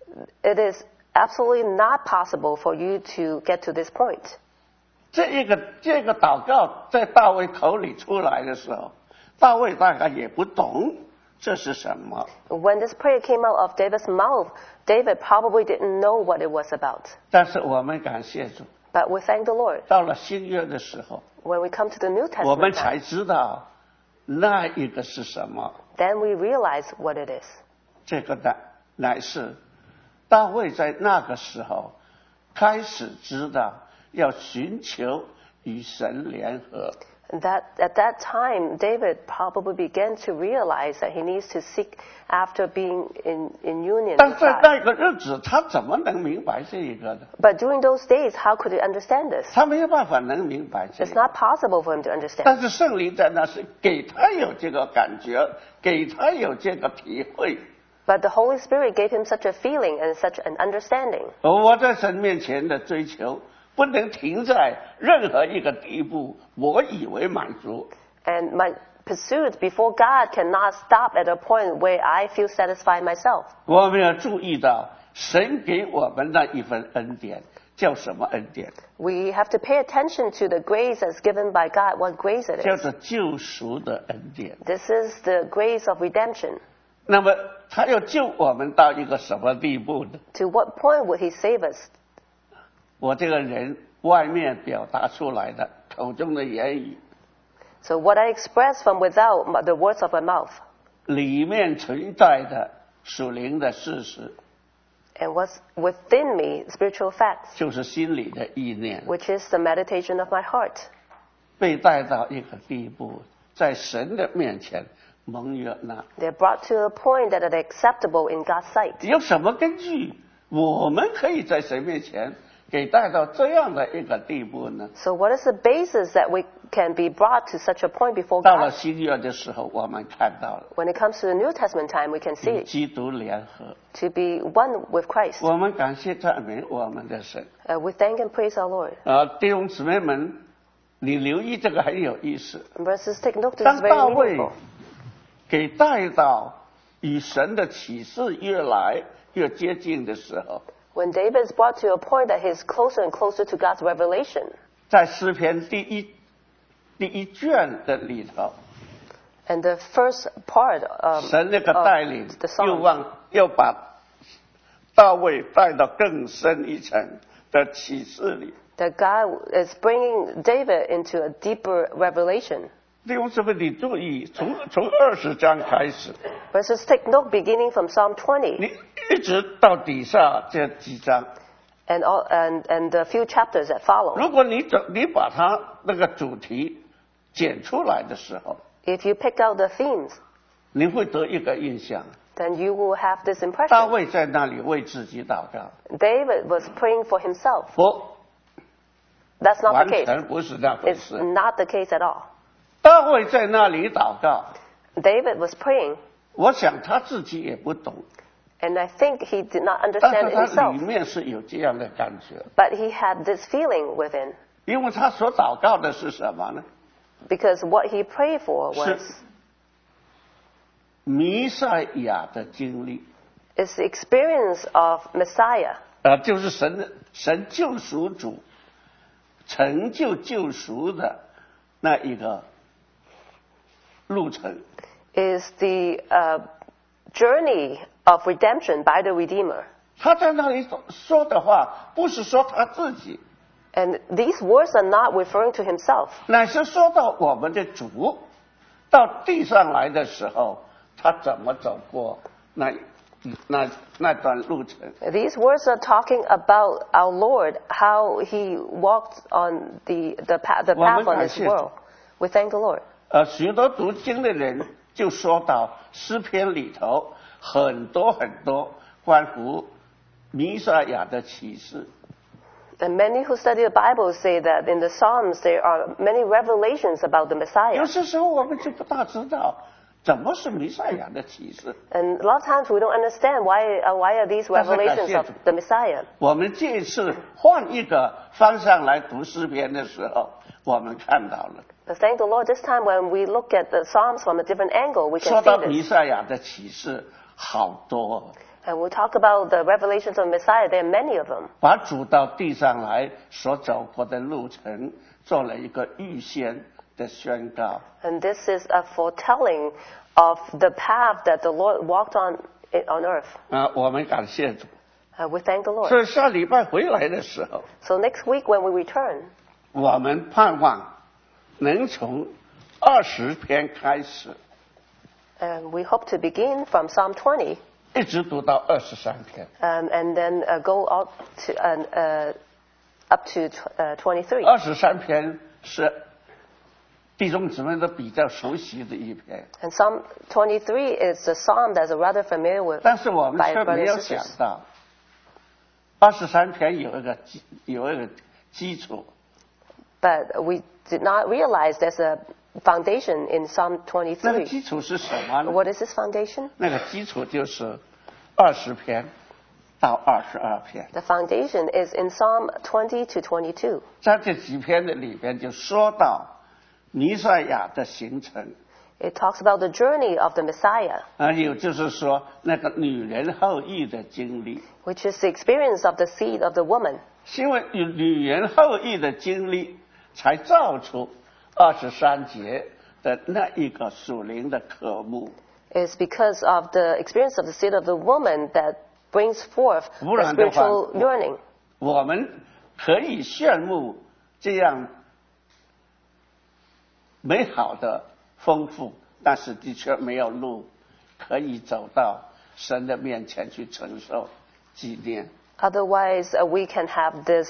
it is absolutely not possible for you to get to this point. 这一个这个祷告在大卫口里出来的时候，大卫大概也不懂这是什么。 When this prayer came out of David's mouth, David probably didn't know what it was about. 但是我们感谢主， But we thank the Lord. 到了新约的时候， When we come to the New 我们 Testament 才 time, 知道那一个是什么。 then we realize what it is. 这个乃乃是大卫在那个时候开始知道要寻求与神联合。 That at that time, David probably began to realize that he needs to seek after being in, in union 但 with 在 God. 那个日子，他怎么能明白这一个呢？ But during those days, how could he understand this? 他没有办法能明白这 It's 个。 not possible for him to understand. 但是圣灵在那是给他有这个感觉，给他有这个体会。 But the Holy Spirit gave him such a feeling and such an understanding. 而我在神面前的追求，不能停在任何一个地步，我以为满足。 And my pursuit before God cannot stop at a point where I feel satisfied myself. 我们要注意到，神给我们那一份恩典叫什么恩典？ We have to pay attention to the grace that's given by God, what grace it 叫 is. 做救赎的恩典。 This is the grace of redemption. 那么，他要救我们到一个什么地步呢？ To what point would he save us? 我这个人外面表达出来的口中的言语， So what I express from without, my- the words of my mouth, 里面存在的属灵的事实， and what's within me, spiritual facts, 就是心里的意念。 which is the meditation of my heart. 被带到一个地步，在神的面前蒙悦纳。 They're brought to a point that are acceptable in God's sight. 有什么根据我们可以在神面前给带到这样的一个地步呢？ So what is the basis that we can be brought to such a point before 到了 God? 新约的时候，我们看到了 When it comes to the New Testament time, we can see 与 it, 基督联合。 to be one with Christ. 我们感谢赞美我们的神。 Uh, we thank and praise our Lord. 啊，弟兄姊妹们，你留意这个很有意思。 Brothers, take note, this 当 is 大 very 卫 meaningful. 给带到与神的启示越来越接近的时候， When David is brought to a point that he's closer and closer to God's revelation, 在诗篇第一第一卷的里头， and the first part of, 神那个带领 of the 又 psalm, 往又把大卫带到更深一层的启示里。 that God is bringing David into a deeper revelation. 弟兄姊妹，你注意，从从二十章开始， Brothers, take note, beginning from Psalm twenty 你一直到底下这几章， and, all, and, and the few chapters that follow. 如果你整你把它那个主题剪出来的时候， If you pick out the themes, 你会得一个印象： then you will have this 大 impression. 卫在那里为自己祷告， David was praying for himself. 不， That's not 完 the case. 全不是那回 It's 事。 not the case at all. 大卫在那里祷告， David was praying, 我想他自己也不懂， and I think he did not 但 understand 是 it 他 himself. 里面是有这样的感觉， But he had this feeling within, 因为他所祷告的是什么呢？ because what he prayed for 是 was 弥赛亚的经历， is the experience of Messiah. 呃，就是神的神救赎主成就救赎的那一个路程。 Is the uh, journey of redemption by the Redeemer. 他在那里所说的话，不是说他自己， And these words are not referring to himself, 乃是说到我们的主到地上来的时候，他怎么走过那那那段路程。 these words are talking about our Lord, how he walked on the, the, path, the path on this world. We thank the Lord. 呃，许多读经的人就说到诗篇里头很多很多关乎弥赛亚的启示。 And many who study the Bible say that in the Psalms there are many revelations about the 有 Messiah. 些时候我们就不大知道怎么是弥赛亚的启示。 And a lot of times we don't understand why, uh, why are these 但是感谢 revelations of 主。 the Messiah. 我们这一次换一个方向来读诗篇的时候，我们看到了 But thank the Lord, this time when we look at the Psalms from a different angle, we 说 can 到 see 弥 this. 赛亚的启示好多， And we talk about the revelations of Messiah, there are many of them. 把主到地上来所走过的路程做了一个预先的宣告。 And this is a foretelling of the path that the Lord walked on on earth. 啊，我们感谢主。 Uh, we thank the 所 Lord. 以下礼拜回来的时候， So next week when we return, 我们盼望能从二十篇开始， and we hope to begin from Psalm twenty, 一直读到二十三篇。 um, and then uh, go out to, uh, uh, up to tw- uh, twenty-three. 二十三篇是弟兄姊妹都比较熟悉的一篇， And Psalm twenty-three is a psalm that's rather familiar with 但是我们 by 却没 brothers 有 and 想 sisters. 到，二十三篇有一个基有一个基础， But we did not realize there's a foundation in Psalm 那个 twenty-three. 基础是什么呢？ What is this foundation? 那个基础就是二十篇到二十二篇， The foundation is in Psalm twenty to twenty-two. 在这几篇的里边就说到弥赛亚的形成， It talks about the journey of the Messiah, 还有就是说那个女人后裔的经历， which is the experience of the seed of the woman. 是因为女女人后裔的经历，才造出二十三节的那一个属灵的科目。 It's because of the experience of the seed of the woman that brings forth 不 the 然的话， spiritual yearning. 我们可以羡慕这样美好的丰富，但是的确没有路可以走到神的面前去承受纪念。 Otherwise, uh, we can have this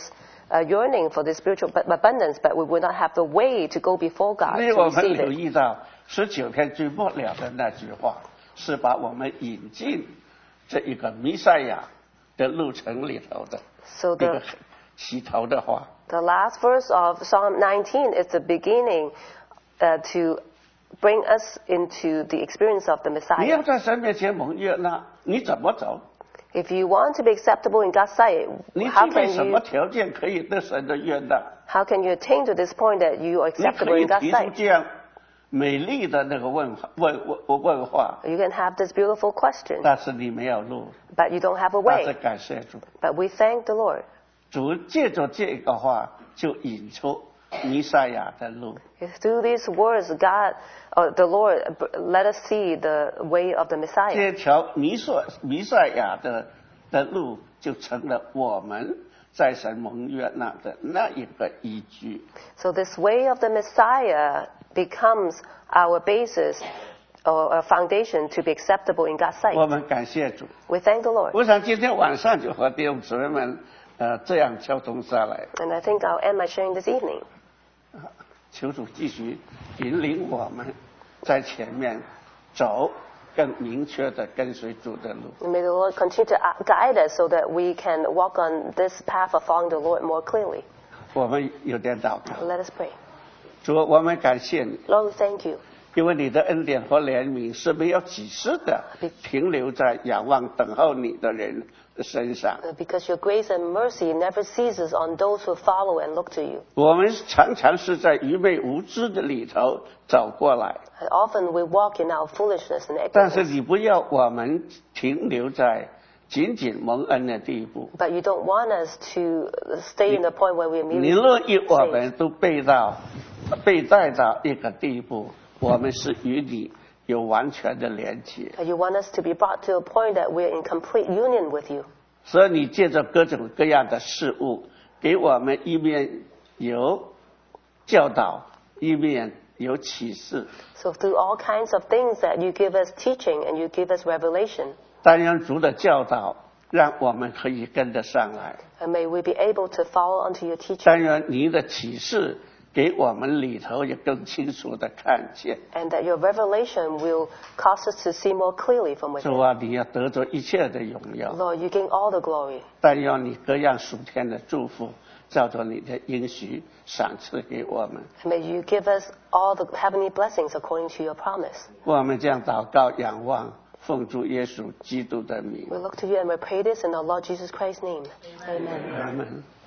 uh, yearning for this spiritual abundance, but we will not have the way to go before God 所以 to 我们 receive 留 it. 意到十九篇最末了的那句话，是把我们引进这一个弥赛亚的路程里头的 So 一个 the, 起头的话。 the last verse of Psalm nineteen is the beginning uh, to bring us into the experience of the 你要 Messiah. 在神面前蒙悦纳，你怎么走？ If you want to be acceptable in God's sight, 你 how 具备 can 什么 you 条件可以得神的悦纳？ how can you attain to this point that you are 你可 acceptable 以 in God's 提出 sight? 这样美丽的那个问问问问话， You can have this beautiful question, 但是你没有路。 but you don't have a 但是 way. 感谢主， But we thank the Lord. 主借着这个话就引出弥赛亚的路。 Through these words, God, or the Lord, let us see the way of the Messiah. 这条弥赛弥赛亚的的路就成了我们在神蒙悦纳的那一个依据。 So this way of the Messiah becomes our basis or a foundation to be acceptable in God's 我 sight. 们感谢主。 We thank the Lord. 我想今天晚上就和弟兄姊妹们呃这样交通下来， And I think I'll end my sharing this evening. 求主继续引领我们在前面走更明确的跟随主的路。 And may the Lord continue to guide us so that we can walk on this path of following the Lord more clearly. 我们有点祷告， Let us pray. 主，我们感谢你， Lord, we thank you. 因为你的恩典和怜悯是没有几时的停留在仰望等候你的人身上。 Uh, Because your grace and mercy never ceases on those who follow and look to you. 我们常常是在愚昧无知的里头走过来， And often we walk in our foolishness and 但是 ignorance. 你不要我们停留在仅仅蒙恩的地步。 But you don't want us to stay in the point where we 你 immediately 乐意我 saved. 们都被到被带到一个地步，我们是与你有完全的连接。 But you want us to be brought to a point that we're in complete union with you. 所以你借着各种各样的事物，给我们一面有教导，一面有启示。 So through all kinds of things that you give us teaching and you give us revelation. 但愿主的教导让我们可以跟得上来， And may we be able to follow unto your teaching. 但愿你的启示给我们里头也更清楚的看见。 And that your revelation will cause us to see more clearly from 主 within. 啊，你要得着一切的荣耀， Lord, you gain all the glory. 但愿你各样属天的祝福，照着你的应许赏赐给我们。 And may you give us all the heavenly blessings according to your promise. 我们这样祷告仰望，奉主耶稣基督的名， We look to you and we pray this in our Lord Jesus Christ's name. Amen. 阿门。